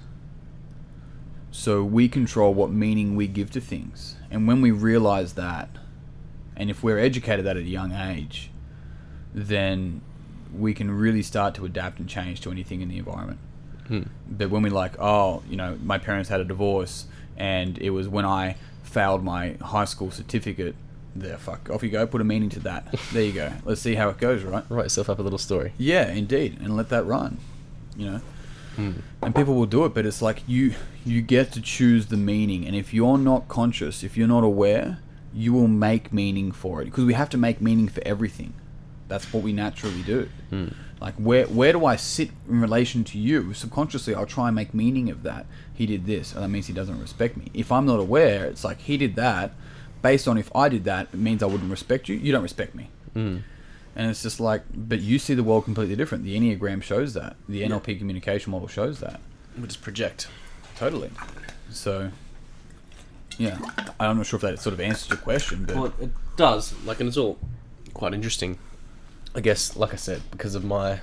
So we control what meaning we give to things, and when we realize that, and if we're educated at a young age, then we can really start to adapt and change to anything in the environment. Hmm. But when we like, oh, you know, my parents had a divorce, and it was when I failed my high school certificate, there, fuck, off you go, put a meaning to that. There you go. Let's see how it goes, right? Write yourself up a little story. Yeah, indeed, and let that run, you know. Hmm. And people will do it, but it's like you you get to choose the meaning, and if you're not conscious, if you're not aware, you will make meaning for it, because we have to make meaning for everything. That's what we naturally do. Hmm. Like, where where do I sit in relation to you? Subconsciously, I'll try and make meaning of that. He did this, and that means he doesn't respect me. If I'm not aware, it's like, he did that. Based on if I did that, it means I wouldn't respect you. You don't respect me. Hmm. And it's just like, but you see the world completely different. The Enneagram shows that. The N L P communication model shows that. We just project. Totally. So, yeah. I'm not sure if that sort of answers your question, but... Well, it does. Like, and it's all quite interesting. I guess, like I said, because of my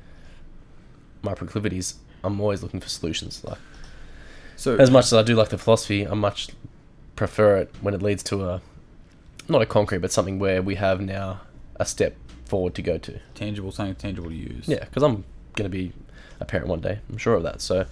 my proclivities, I'm always looking for solutions. Like, so as much as I do like the philosophy, I much prefer it when it leads to a, not a concrete, but something where we have now a step forward to go to. Tangible, something tangible to use. Yeah, because I'm going to be a parent one day. I'm sure of that. So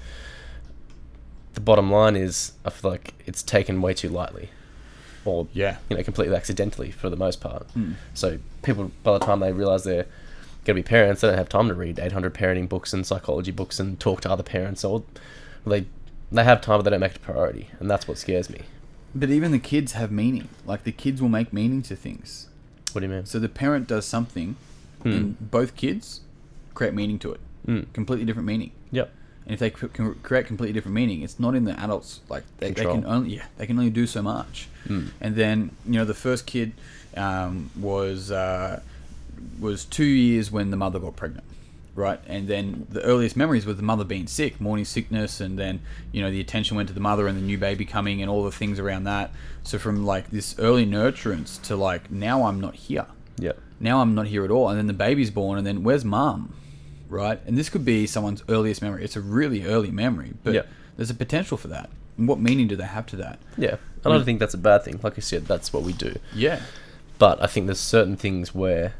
the bottom line is, I feel like it's taken way too lightly, or Yeah. you know, completely accidentally for the most part. Mm. So people, by the time they realise they're going to be parents, they don't have time to read eight hundred parenting books and psychology books and talk to other parents. Or they they have time, but they don't make it a priority, and that's what scares me. But even the kids have meaning. Like, the kids will make meaning to things. What do you mean? So the parent does something, Hmm. and both kids create meaning to it. Mm. Completely different meaning. Yep. And if they c- can create completely different meaning, it's not in the adults. Like, they, they Control. can only yeah they can only do so much. Mm. And then, you know, the first kid um, was uh, was two years when the mother got pregnant, right? And then the earliest memories were the mother being sick, morning sickness, and then, you know, the attention went to the mother and the new baby coming and all the things around that. So from like this early nurturance to like, now I'm not here. Yep. Now I'm not here at all. And then the baby's born, and then where's mum? Right? And this could be someone's earliest memory. It's a really early memory, but Yeah. there's a potential for that. And what meaning do they have to that? Yeah. I don't think that's a bad thing. Like I said, that's what we do. Yeah. But I think there's certain things where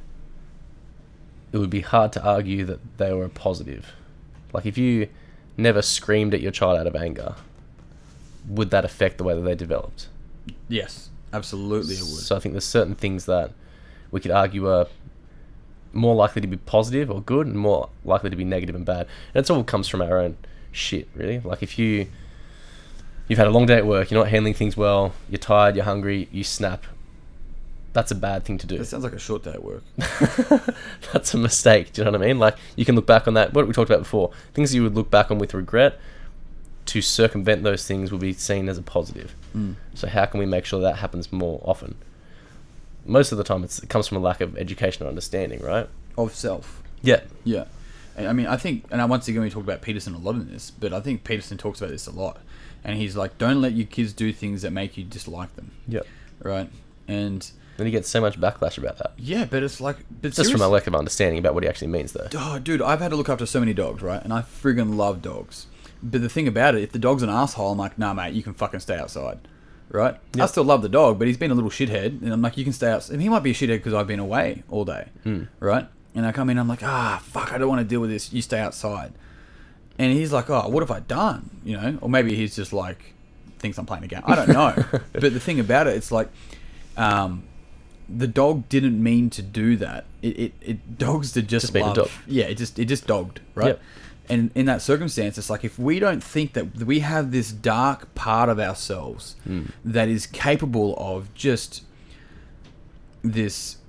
it would be hard to argue that they were a positive. Like, if you never screamed at your child out of anger, would that affect the way that they developed? Yes. Absolutely it would. So I think there's certain things that we could argue are more likely to be positive or good, and more likely to be negative and bad. And it all comes from our own shit, really. Like, if you you've had a long day at work, you're not handling things well, you're tired, you're hungry, you snap. That's a bad thing to do. That sounds like a short day at work. That's a mistake. Do you know what I mean? Like, you can look back on that. What we talked about before, things you would look back on with regret. To circumvent those things will be seen as a positive. Mm. So how can we make sure that happens more often? Most of the time, it's, it comes from a lack of education or understanding, right? Of self. Yeah. Yeah. And I mean, I think, and I, once again, we talk about Peterson a lot in this, but I think Peterson talks about this a lot. And he's like, don't let your kids do things that make you dislike them. Yep. Right? And Then you get so much backlash about that. yeah, but it's like, but Just from a seriously- lack of understanding about what he actually means, though. Oh, dude, I've had to look after so many dogs, right? And I friggin' love dogs. But the thing about it, if the dog's an asshole, I'm like, nah, mate, you can fucking stay outside. Right? Yep. I still love the dog, but he's been a little shithead. And I'm like, you can stay outside. And he might be a shithead because I've been away all day. Mm. Right? And I come in, I'm like, ah, fuck, I don't want to deal with this. You stay outside. And he's like, oh, what have I done? You know? Or maybe he's just like, thinks I'm playing a game. I don't know. But the thing about it, it's like, um, the dog didn't mean to do that. It, it, it dogs did just, Just being a love. dog. Yeah, it just, it just dogged, right? Yep. And in that circumstance, it's like, if we don't think that we have this dark part of ourselves Mm. that is capable of just this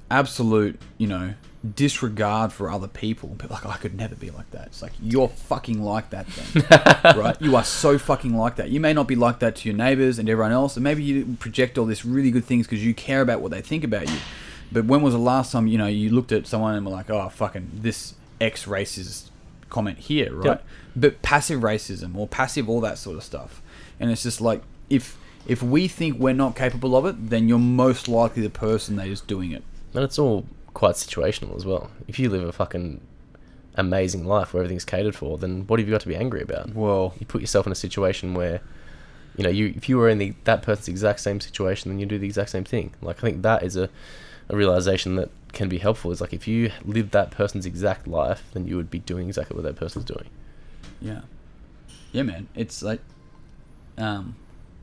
absolute, you know, disregard for other people. People are like, I could never be like that. It's like, you're fucking like that then, right? You are so fucking like that. You may not be like that to your neighbors and everyone else, and maybe you project all this really good things because you care about what they think about you. But when was the last time, you know, you looked at someone and were like, oh, fucking this ex-racist comment here, right? Yep. But passive racism or passive all that sort of stuff. And it's just like, if if we think we're not capable of it, then you're most likely the person that is doing it. And it's all quite situational as well. If you live a fucking amazing life where everything's catered for, then what have you got to be angry about? Well, You put yourself in a situation where, you know, you if you were in the that person's exact same situation, then you do the exact same thing. Like, I think that is a, a realization that can be helpful. It's like, if you lived that person's exact life, then you would be doing exactly what that person's doing. yeah. Yeah, man. It's like, um,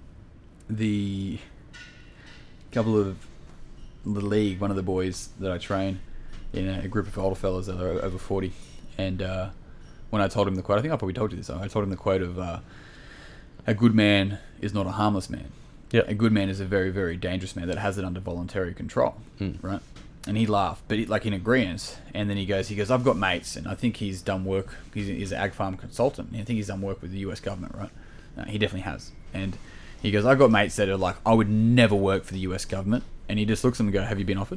the couple of the league, one of the boys that I train in a group of older fellas that are over forty, and uh, when I told him the quote, I think I probably told you this, I told him the quote of uh, a good man is not a harmless man. Yeah. A good man is a very, very dangerous man that has it under voluntary control, Mm. right? And he laughed, but he, like in agreement. And then he goes, he goes, I've got mates, and I think he's done work. He's, he's an ag farm consultant, and I think he's done work with the U S government, right? Uh, he definitely has. And he goes, I've got mates that are like, I would never work for the U S government. And he just looks at them and goes, have you been offered?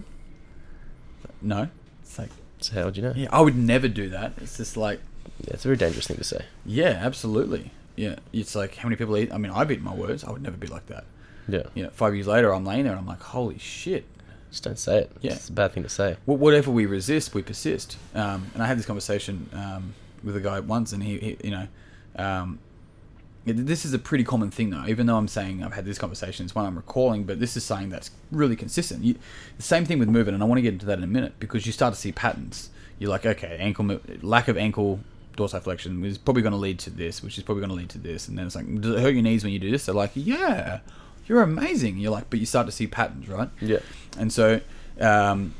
No. It's like, So how would you know? yeah, I would never do that. It's just like, Yeah, it's a very dangerous thing to say. yeah, absolutely. Yeah. It's like, how many people eat? I mean, I've eaten my words. I would never be like that. Yeah. You know, five years later, I'm laying there and I'm like, holy shit. Just don't say it. Yeah. It's a bad thing to say. Wh- Whatever we resist, we persist. Um, and I had this conversation um, with a guy once, and he, he you know, um, it- this is a pretty common thing though. Even though I'm saying I've had this conversation, it's one I'm recalling, but this is something that's really consistent. You, the same thing with movement, and I want to get into that in a minute, because you start to see patterns. You're like, okay, ankle mo- lack of ankle dorsiflexion is probably going to lead to this, which is probably going to lead to this, and then it's like, does it hurt your knees when you do this? They're like, yeah, you're amazing. You're like, but you start to see patterns, right? Yeah. And so um,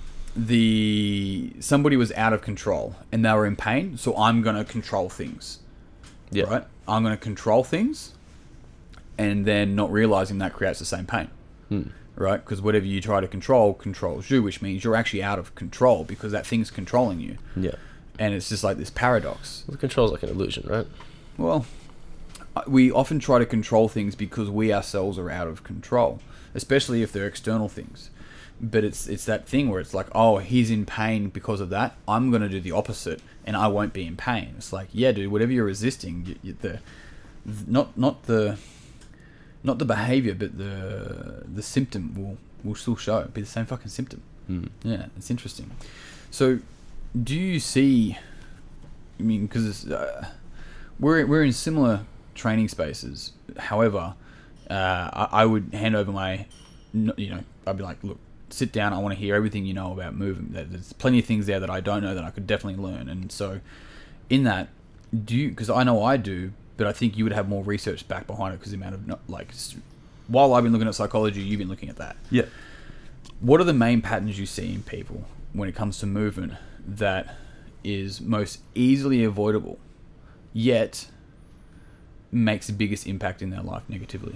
the somebody was out of control and they were in pain, so I'm going to control things. Yeah. Right? I'm going to control things, and then not realizing that creates the same pain. Hmm. Right? Because whatever you try to control controls you, which means you're actually out of control because that thing's controlling you. Yeah. And it's just like this paradox. Well, the control's like an illusion, right? Well, we often try to control things because we ourselves are out of control, especially if they're external things. But it's it's that thing where it's like, oh, he's in pain because of that. I'm going to do the opposite, and I won't be in pain. It's like, yeah, dude, whatever you're resisting, you, you, the not not the not the behavior, but the the symptom will will still show. It'll be the same fucking symptom. Mm. Yeah, it's interesting. So, do you see? I mean, because uh, we're we're in similar training spaces. However, uh, I, I would hand over my, you know, I'd be like, look, sit down. I want to hear everything you know about movement. There's plenty of things there that I don't know that I could definitely learn. And so, in that, do you? Because I know I do, but I think you would have more research back behind it because the amount of like, while I've been looking at psychology, you've been looking at that. Yeah. What are the main patterns you see in people when it comes to movement that is most easily avoidable, yet makes the biggest impact in their life negatively?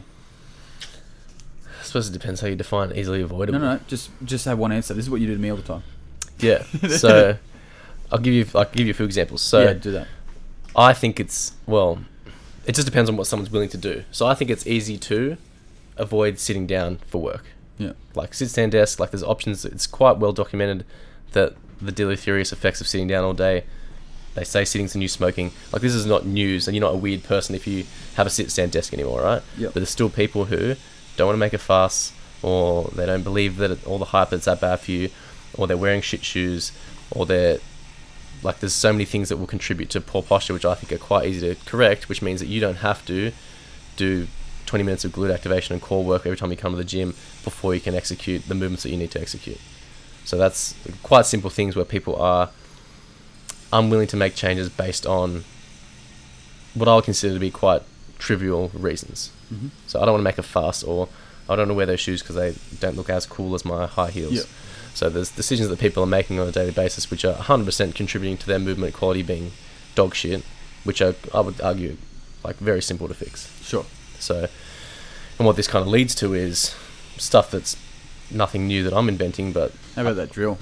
I suppose it depends how you define easily avoidable. No, no, just just have one answer. This is what you do to me all the time. Yeah. So I'll give you I'll give you a few examples. So yeah, do that. I think it's, well, it just depends on what someone's willing to do. So I think it's easy to avoid sitting down for work. Yeah. Like sit, stand, desk, like there's options. It's quite well documented that the deleterious effects of sitting down all day, they say sitting's the new smoking. Like, this is not news, and you're not a weird person if you have a sit, stand, desk anymore, right? Yep. But there's still people who don't want to make a fuss, or they don't believe that it, all the hype is that bad for you, or they're wearing shit shoes, or they're, like, there's so many things that will contribute to poor posture, which I think are quite easy to correct, which means that you don't have to do twenty minutes of glute activation and core work every time you come to the gym before you can execute the movements that you need to execute. So that's quite simple things where people are unwilling to make changes based on what I would consider to be quite trivial reasons. Mm-hmm. So I don't want to make a fuss, or I don't want to wear those shoes because they don't look as cool as my high heels. Yep. So there's decisions that people are making on a daily basis which are one hundred percent contributing to their movement quality being dog shit, which are, I would argue, like, very simple to fix. Sure. So, and what this kind of leads to is stuff that's nothing new that I'm inventing, but How about that drill?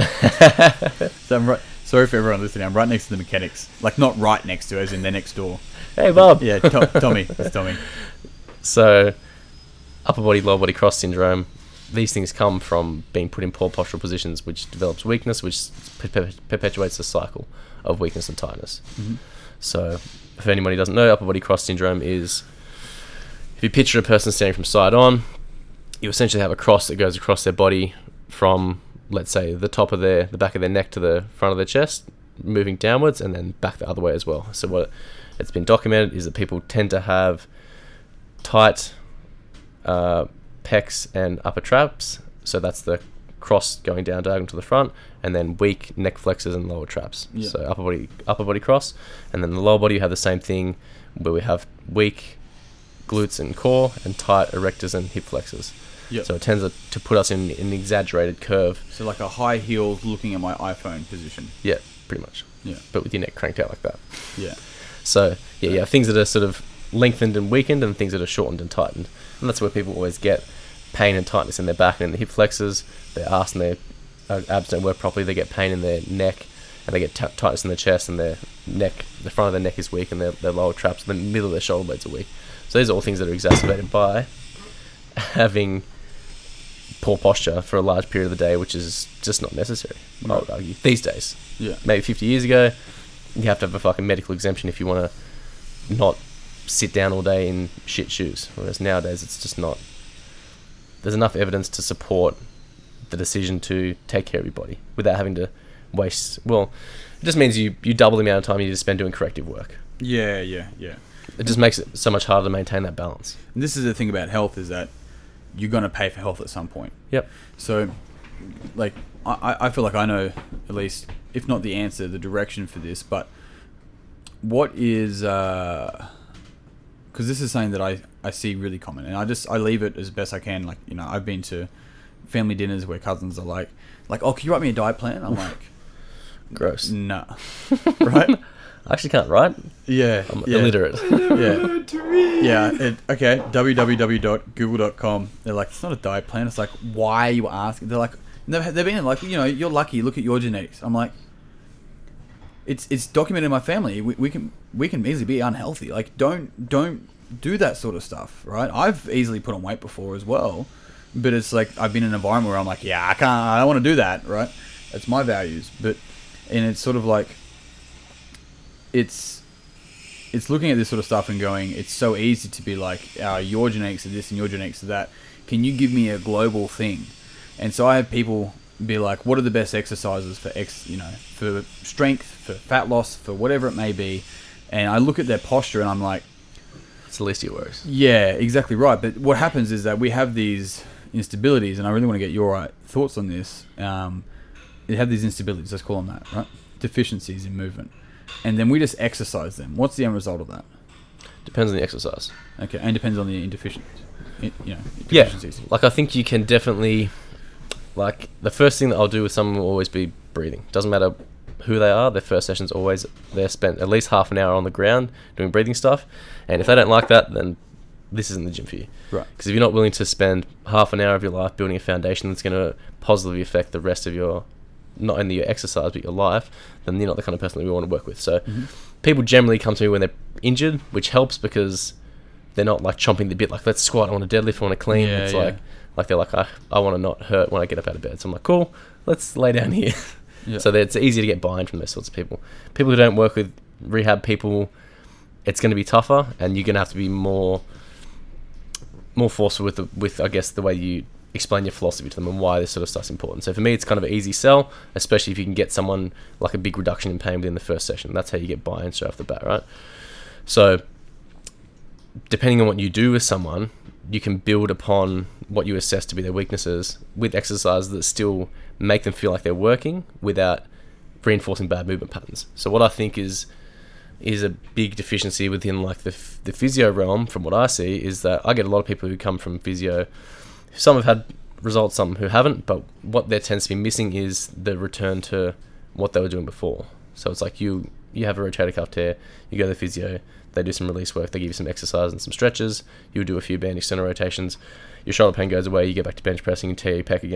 So I'm right. Sorry for everyone listening. I'm right next to the mechanics. Like, not right next to, as in they're next door. Hey, Bob. Yeah, to- Tommy. It's Tommy. So, upper body, lower body cross syndrome. These things come from being put in poor postural positions, which develops weakness, which perpe- perpetuates the cycle of weakness and tightness. Mm-hmm. So, if anybody doesn't know, upper body cross syndrome is, if you picture a person standing from side on, you essentially have a cross that goes across their body from, let's say, the top of their, the back of their neck to the front of their chest, moving downwards, and then back the other way as well. So what it's been documented is that people tend to have tight uh, pecs and upper traps. So that's the cross going down diagonal to the front, and then weak neck flexors and lower traps. Yeah. So upper body, upper body cross, and then the lower body you have the same thing, where we have weak glutes and core, and tight erectors and hip flexors. Yep. So it tends to, to put us in, in an exaggerated curve. So like a high heel looking at my iPhone position. Yeah, pretty much. Yeah. But with your neck cranked out like that. Yeah. So, yeah, yeah, things that are sort of lengthened and weakened, and things that are shortened and tightened. And that's where people always get pain and tightness in their back and in the hip flexors. Their arse and their uh, abs don't work properly. They get pain in their neck, and they get t- tightness in their chest, and their neck, the front of their neck is weak, and their, their lower traps, and the middle of their shoulder blades are weak. So these are all things that are exacerbated by having poor posture for a large period of the day, which is just not necessary, I would argue, these days. Yeah. Maybe fifty years ago, you have to have a fucking medical exemption if you want to not sit down all day in shit shoes. Whereas nowadays, it's just not. There's enough evidence to support the decision to take care of your body without having to waste. Well, it just means you, you double the amount of time you need to spend doing corrective work. Yeah, yeah, yeah. It just makes it so much harder to maintain that balance. And this is the thing about health, is that you're going to pay for health at some point. Yep. So, like, I, I feel like I know, at least, if not the answer, the direction for this, but what is, because this is something that I, I see really common, and I just, I leave it as best I can. Like, you know, I've been to family dinners where cousins are like, like, oh, can you write me a diet plan? I'm like, Gross. nah. Right? I actually can't write. Yeah. I'm yeah. illiterate. Yeah. Yeah. It, okay. w w w dot google dot com. They're like, it's not a diet plan. It's like, why are you asking? They're like, they've, they've been like, you know, you're lucky. Look at your genetics. I'm like, it's it's documented in my family. We, we can we can easily be unhealthy. Like, don't don't do that sort of stuff, right? I've easily put on weight before as well, but it's like I've been in an environment where I'm like, yeah, I can't. I don't want to do that, right? It's my values, but and it's sort of like. It's it's looking at this sort of stuff and going, it's so easy to be like, uh, your genetics are this and your genetics are that. Can you give me a global thing? And so I have people be like, what are the best exercises for ex, you know, for strength, for fat loss, for whatever it may be? And I look at their posture and I'm like, It's the least of your worries. yeah, exactly right. But what happens is that we have these instabilities, and I really want to get your uh, thoughts on this. Um, we have these instabilities, let's call them that, right? Deficiencies in movement. And then we just exercise them. What's the end result of that? Depends on the exercise. Okay, and depends on the indeficient, you know, Yeah, deficiencies. like I think you can definitely, like the first thing that I'll do with someone will always be breathing. Doesn't matter who they are, their first session's always, they're spent at least half an hour on the ground doing breathing stuff. And if they don't like that, then this isn't the gym for you. Right. Because if you're not willing to spend half an hour of your life building a foundation that's going to positively affect the rest of your, not only your exercise, but your life, then you're not the kind of person that we want to work with. So Mm-hmm. people generally come to me when they're injured, which helps because they're not like chomping the bit, like, let's squat, I want to deadlift, I want to clean. Yeah, it's yeah. like, like they're like, I, I want to not hurt when I get up out of bed. So I'm like, cool, let's lay down here. Yeah. So that it's easy to get buy-in from those sorts of people. People who don't work with rehab people, it's going to be tougher, and you're going to have to be more, more forceful with, the, with I guess, the way you explain your philosophy to them and why this sort of stuff's important. So for me, it's kind of an easy sell, especially if you can get someone like a big reduction in pain within the first session. That's how you get buy-in straight off the bat, right? So depending on what you do with someone, you can build upon what you assess to be their weaknesses with exercises that still make them feel like they're working without reinforcing bad movement patterns. So what I think is is a big deficiency within like the the physio realm, from what I see, is that I get a lot of people who come from physio. Some have had results, some who haven't, but what there tends to be missing is the return to what they were doing before. So it's like you you have a rotator cuff tear, you go to the physio, they do some release work, they give you some exercise and some stretches, you do a few band external rotations, your shoulder pain goes away, you get back to bench pressing and tear your pec again.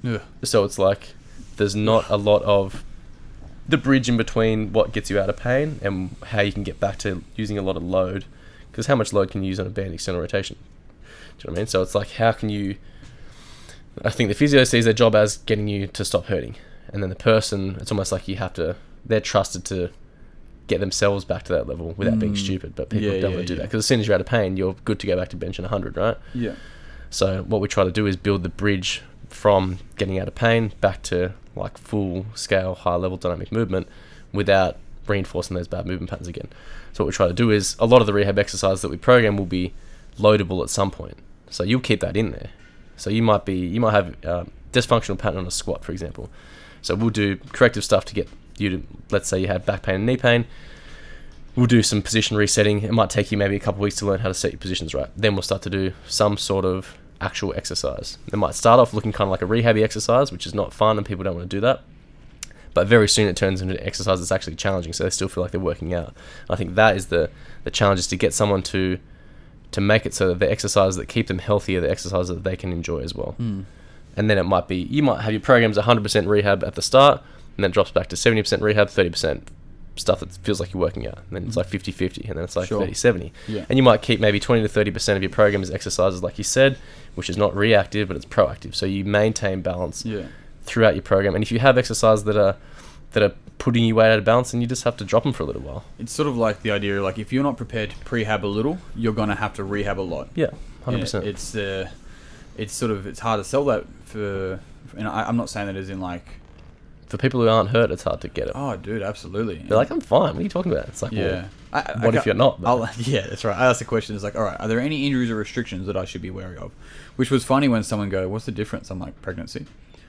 Ugh. So it's like there's not a lot of the bridge in between what gets you out of pain and how you can get back to using a lot of load. Because how much load can you use on a band external rotation? Do you know what I mean? So it's like, how can you... I think the physio sees their job as getting you to stop hurting. And then the person, it's almost like you have to... They're trusted to get themselves back to that level without mm. being stupid. But people yeah, don't yeah, want to do yeah. that. Because as soon as you're out of pain, you're good to go back to benching one hundred, right? Yeah. So what we try to do is build the bridge from getting out of pain back to like full scale, high level dynamic movement without reinforcing those bad movement patterns again. So what we try to do is a lot of the rehab exercises that we program will be loadable at some point. So you'll keep that in there. So you might be, you might have a dysfunctional pattern on a squat, for example. So we'll do corrective stuff to get you to, let's say you have back pain and knee pain. We'll do some position resetting. It might take you maybe a couple of weeks to learn how to set your positions right. Then we'll start to do some sort of actual exercise. It might start off looking kind of like a rehabby exercise, which is not fun and people don't want to do that. But very soon it turns into an exercise that's actually challenging, so they still feel like they're working out. I think that is the, the challenge, is to get someone to to make it so that the exercises that keep them healthy are the exercises that they can enjoy as well. Mm. And then it might be, you might have your programs one hundred percent rehab at the start, and then it drops back to seventy percent rehab, thirty percent stuff that feels like you're working out. And then it's like fifty fifty, and then it's like Sure. thirty seventy. Yeah. And you might keep maybe twenty to thirty percent of your program as exercises, like you said, which is not reactive, but it's proactive. So you maintain balance Yeah. throughout your program. And if you have exercises that are that are putting you way out of balance, then you just have to drop them for a little while. It's sort of like the idea, like if you're not prepared to prehab a little, you're gonna have to rehab a lot. Yeah, one hundred percent. Yeah, it's uh, it's sort of it's hard to sell that for. And I, I'm not saying that as in like, For people who aren't hurt, it's hard to get it. oh, dude, absolutely. They're like, I'm fine. What are you talking about? It's like, yeah. well, I, I, what I, if you're not? though? I'll, yeah, that's right. I asked the question. It's like, all right, are there any injuries or restrictions that I should be wary of? Which was funny when someone go, "What's the difference?" I'm like, pregnancy.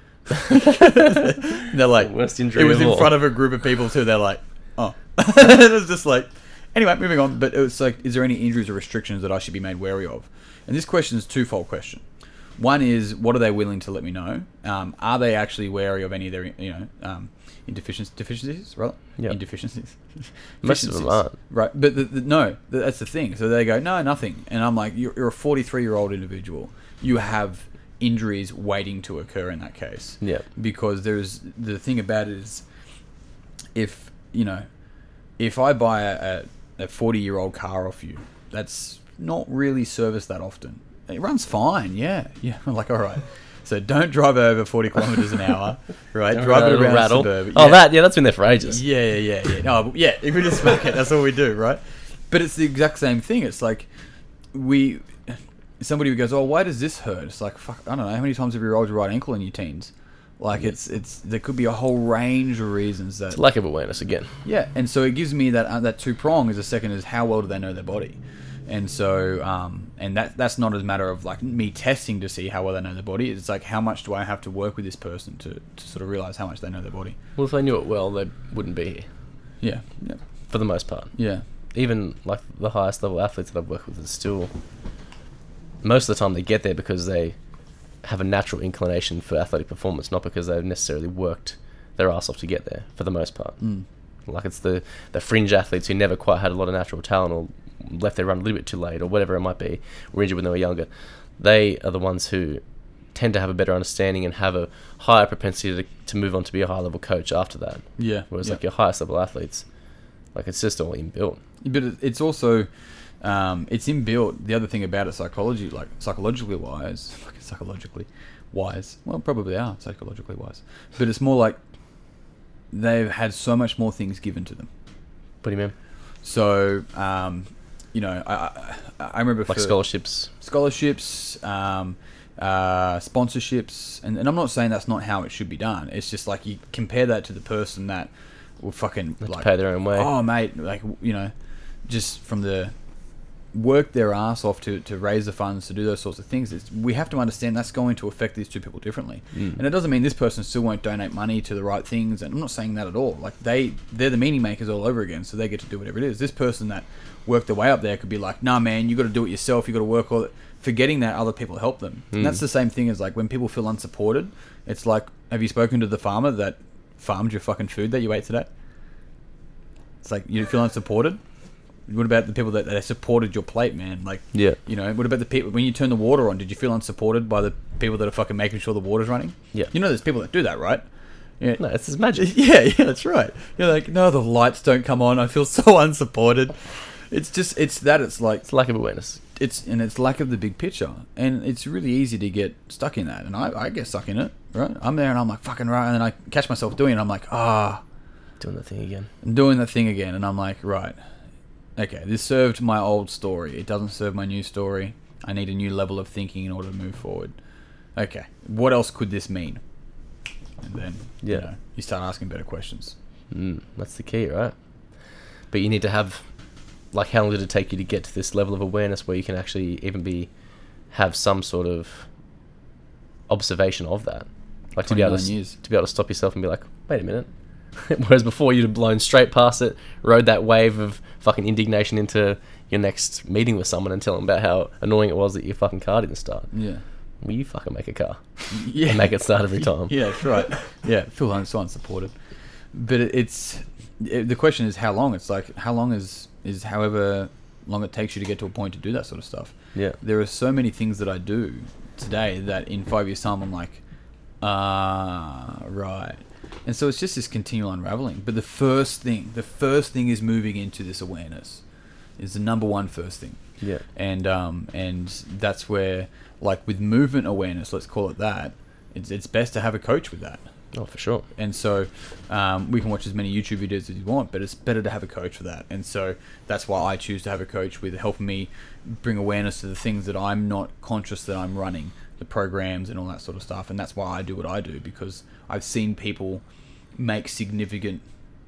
They're like, The worst injury it was of in all. front of a group of people too. They're like, oh, it was just like, anyway, moving on. But it was like, is there any injuries or restrictions that I should be made wary of? And this question is a twofold question. One is, what are they willing to let me know? Um, are they actually wary of any of their, you know, um, indeficiencies, deficiencies, right? Yeah. Indeficiencies. Most of them Deficiencies. aren't. Right, but the, the, no, that's the thing. So they go, no, nothing. And I'm like, you're, you're a forty-three-year-old individual. You have injuries waiting to occur in that case. Yeah. Because there's, the thing about it is, if, you know, if I buy a, a forty-year-old car off you, that's not really serviced that often. It runs fine, yeah. Yeah, I'm like, all right. So don't drive over forty kilometers an hour, right? Don't drive it rattle, around rattle. suburban. Oh, Yeah. that, yeah, that's been there for ages. Yeah, yeah, yeah, yeah. No, but yeah, if we just smack it, that's all we do, right? But it's the exact same thing. It's like we, somebody goes, oh, why does this hurt? It's like, fuck, I don't know. How many times have you rolled your right ankle in your teens? Like Yeah. it's it's there could be a whole range of reasons that. It's lack of awareness again. Yeah, and so it gives me that uh, that two prong is a second is how well do they know their body, and so um and that that's not a matter of like me testing to see how well they know their body. It's like how much do I have to work with this person to, to sort of realize how much they know their body. Well, if they knew it well, they wouldn't be here, Yeah, yeah, for the most part. yeah. Even like the highest level athletes that I've worked with is still, most of the time they get there because they have a natural inclination for athletic performance, not because they've necessarily worked their ass off to get there, for the most part. Mm. Like it's the, the fringe athletes who never quite had a lot of natural talent or left their run a little bit too late or whatever it might be, were injured when they were younger. They are the ones who tend to have a better understanding and have a higher propensity to, to move on to be a high level coach after that. Yeah. Whereas yeah. like your highest level athletes, like it's just all inbuilt. But it- it's also um, it's inbuilt. The other thing about it, psychology, like psychologically wise, fucking psychologically wise. Well, probably are psychologically wise, but it's more like they've had so much more things given to them. What do you mean? So um, you know, I I, I remember Like for scholarships? scholarships, um, uh, sponsorships, and, and I'm not saying that's not how it should be done. It's just like you compare that to the person that will fucking Have like to pay their own way. oh mate, like you know, just from the work their ass off to, to raise the funds to do those sorts of things. It's, we have to understand that's going to affect these two people differently, Mm. and it doesn't mean this person still won't donate money to the right things. And I'm not saying that at all. Like they they're the meaning makers all over again, so they get to do whatever it is. This person that worked their way up there could be like, nah man, you got to do it yourself. You got to work all it. Forgetting that other people help them. Mm. And that's the same thing as like when people feel unsupported. It's like, have you spoken to the farmer that farmed your fucking food that you ate today? It's like, you feel unsupported? What about the people that, that supported your plate, man? Like, Yeah. you know, what about the people when you turn the water on? Did you feel unsupported by the people that are fucking making sure the water's running? Yeah. You know, there's people that do that, right? Yeah. No, it's just magic. Yeah, yeah, that's right. You're like, no, the lights don't come on. I feel so unsupported. It's just, it's that. It's like, It's lack of awareness. it's and it's lack of the big picture, and it's really easy to get stuck in that. And I, I get stuck in it, right? I'm there, and I'm like, fucking right, and then I catch myself doing it. And I'm like, ah, Doing that thing again. I'm doing that thing again, and I'm like, right, okay, this served my old story. It doesn't serve my new story. I need a new level of thinking in order to move forward. Okay, what else could this mean? And then, Yeah. you know, you start asking better questions. Mm, that's the key, right? But you need to have, like, how long did it take you to get to this level of awareness where you can actually even be, have some sort of observation of that, like to be able to twenty-nine years. to be able to stop yourself and be like, wait a minute. Whereas before you'd have blown straight past it, rode that wave of fucking indignation into your next meeting with someone and tell them about how annoying it was that your fucking car didn't start. Yeah. Well, you fucking make a car Yeah. and make it start every time. Yeah, that's right. Yeah, feel un- so unsupported. But it, it's it, the question is how long. It's like how long is is however long it takes you to get to a point to do that sort of stuff. Yeah. There are so many things that I do today that in five years' time I'm like, ah, right. And so it's just this continual unraveling. But the first thing, the first thing is moving into this awareness. Is the number one first thing. Yeah. And um and that's where, like with movement awareness, let's call it that, it's it's best to have a coach with that. Oh, for sure. And so um, we can watch as many YouTube videos as you want, but it's better to have a coach for that. And so that's why I choose to have a coach with helping me bring awareness to the things that I'm not conscious that I'm running, the programs and all that sort of stuff. And that's why I do what I do, because I've seen people make significant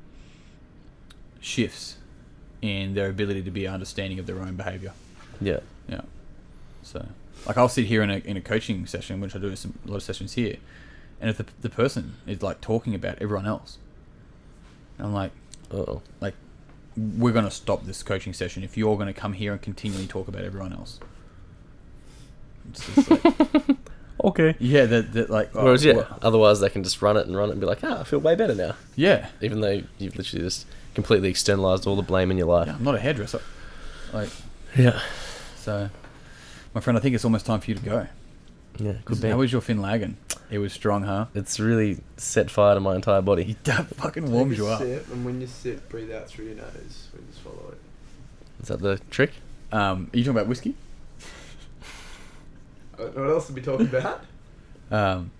shifts in their ability to be understanding of their own behavior. Yeah. Yeah. So, like, I'll sit here in a in a coaching session, which I do some, a lot of sessions here, and if the the person is like talking about everyone else, I'm like, Uh-oh. like, we're gonna stop this coaching session if you're gonna come here and continually talk about everyone else. It's just like, Okay. yeah, that that like. oh, Whereas, yeah, well, otherwise they can just run it and run it and be like, ah, I feel way better now. yeah, Even though you've literally just completely externalized all the blame in your life. yeah. I'm not a hairdresser. Like, Yeah. so, my friend, I think it's almost time for you to go. Yeah, could be. How was your Finlagen? It was strong, huh? It's really set fire to my entire body. That fucking warms Take a you up. sip, and when you sip, breathe out through your nose when you swallow it. Is that the trick? Um, are you talking about whiskey? Uh, What else are we talking about? Um,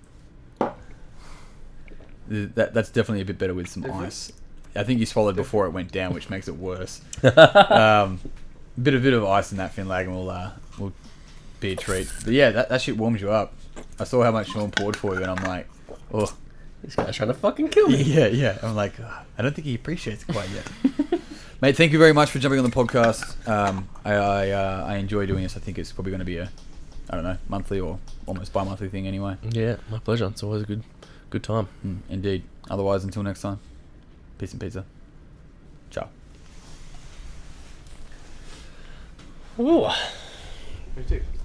th- that that's definitely a bit better with some Is it? ice. I think you swallowed before it went down, which makes it worse. um, bit of bit of ice in that Finlagen will uh, will be a treat. But yeah, that that shit warms you up. I saw how much Sean poured for you, and I'm like, oh, This guy's trying to fucking kill me. yeah, yeah. I'm like, "Ugh, I don't think he appreciates it quite yet. Mate, thank you very much for jumping on the podcast. Um, I I, uh, I enjoy doing this. I think it's probably going to be a, I don't know, monthly or almost bi-monthly thing anyway. Yeah, my pleasure. It's always a good, good time. Mm, indeed. Otherwise, until next time, peace and pizza. Ciao. Ooh. Me too.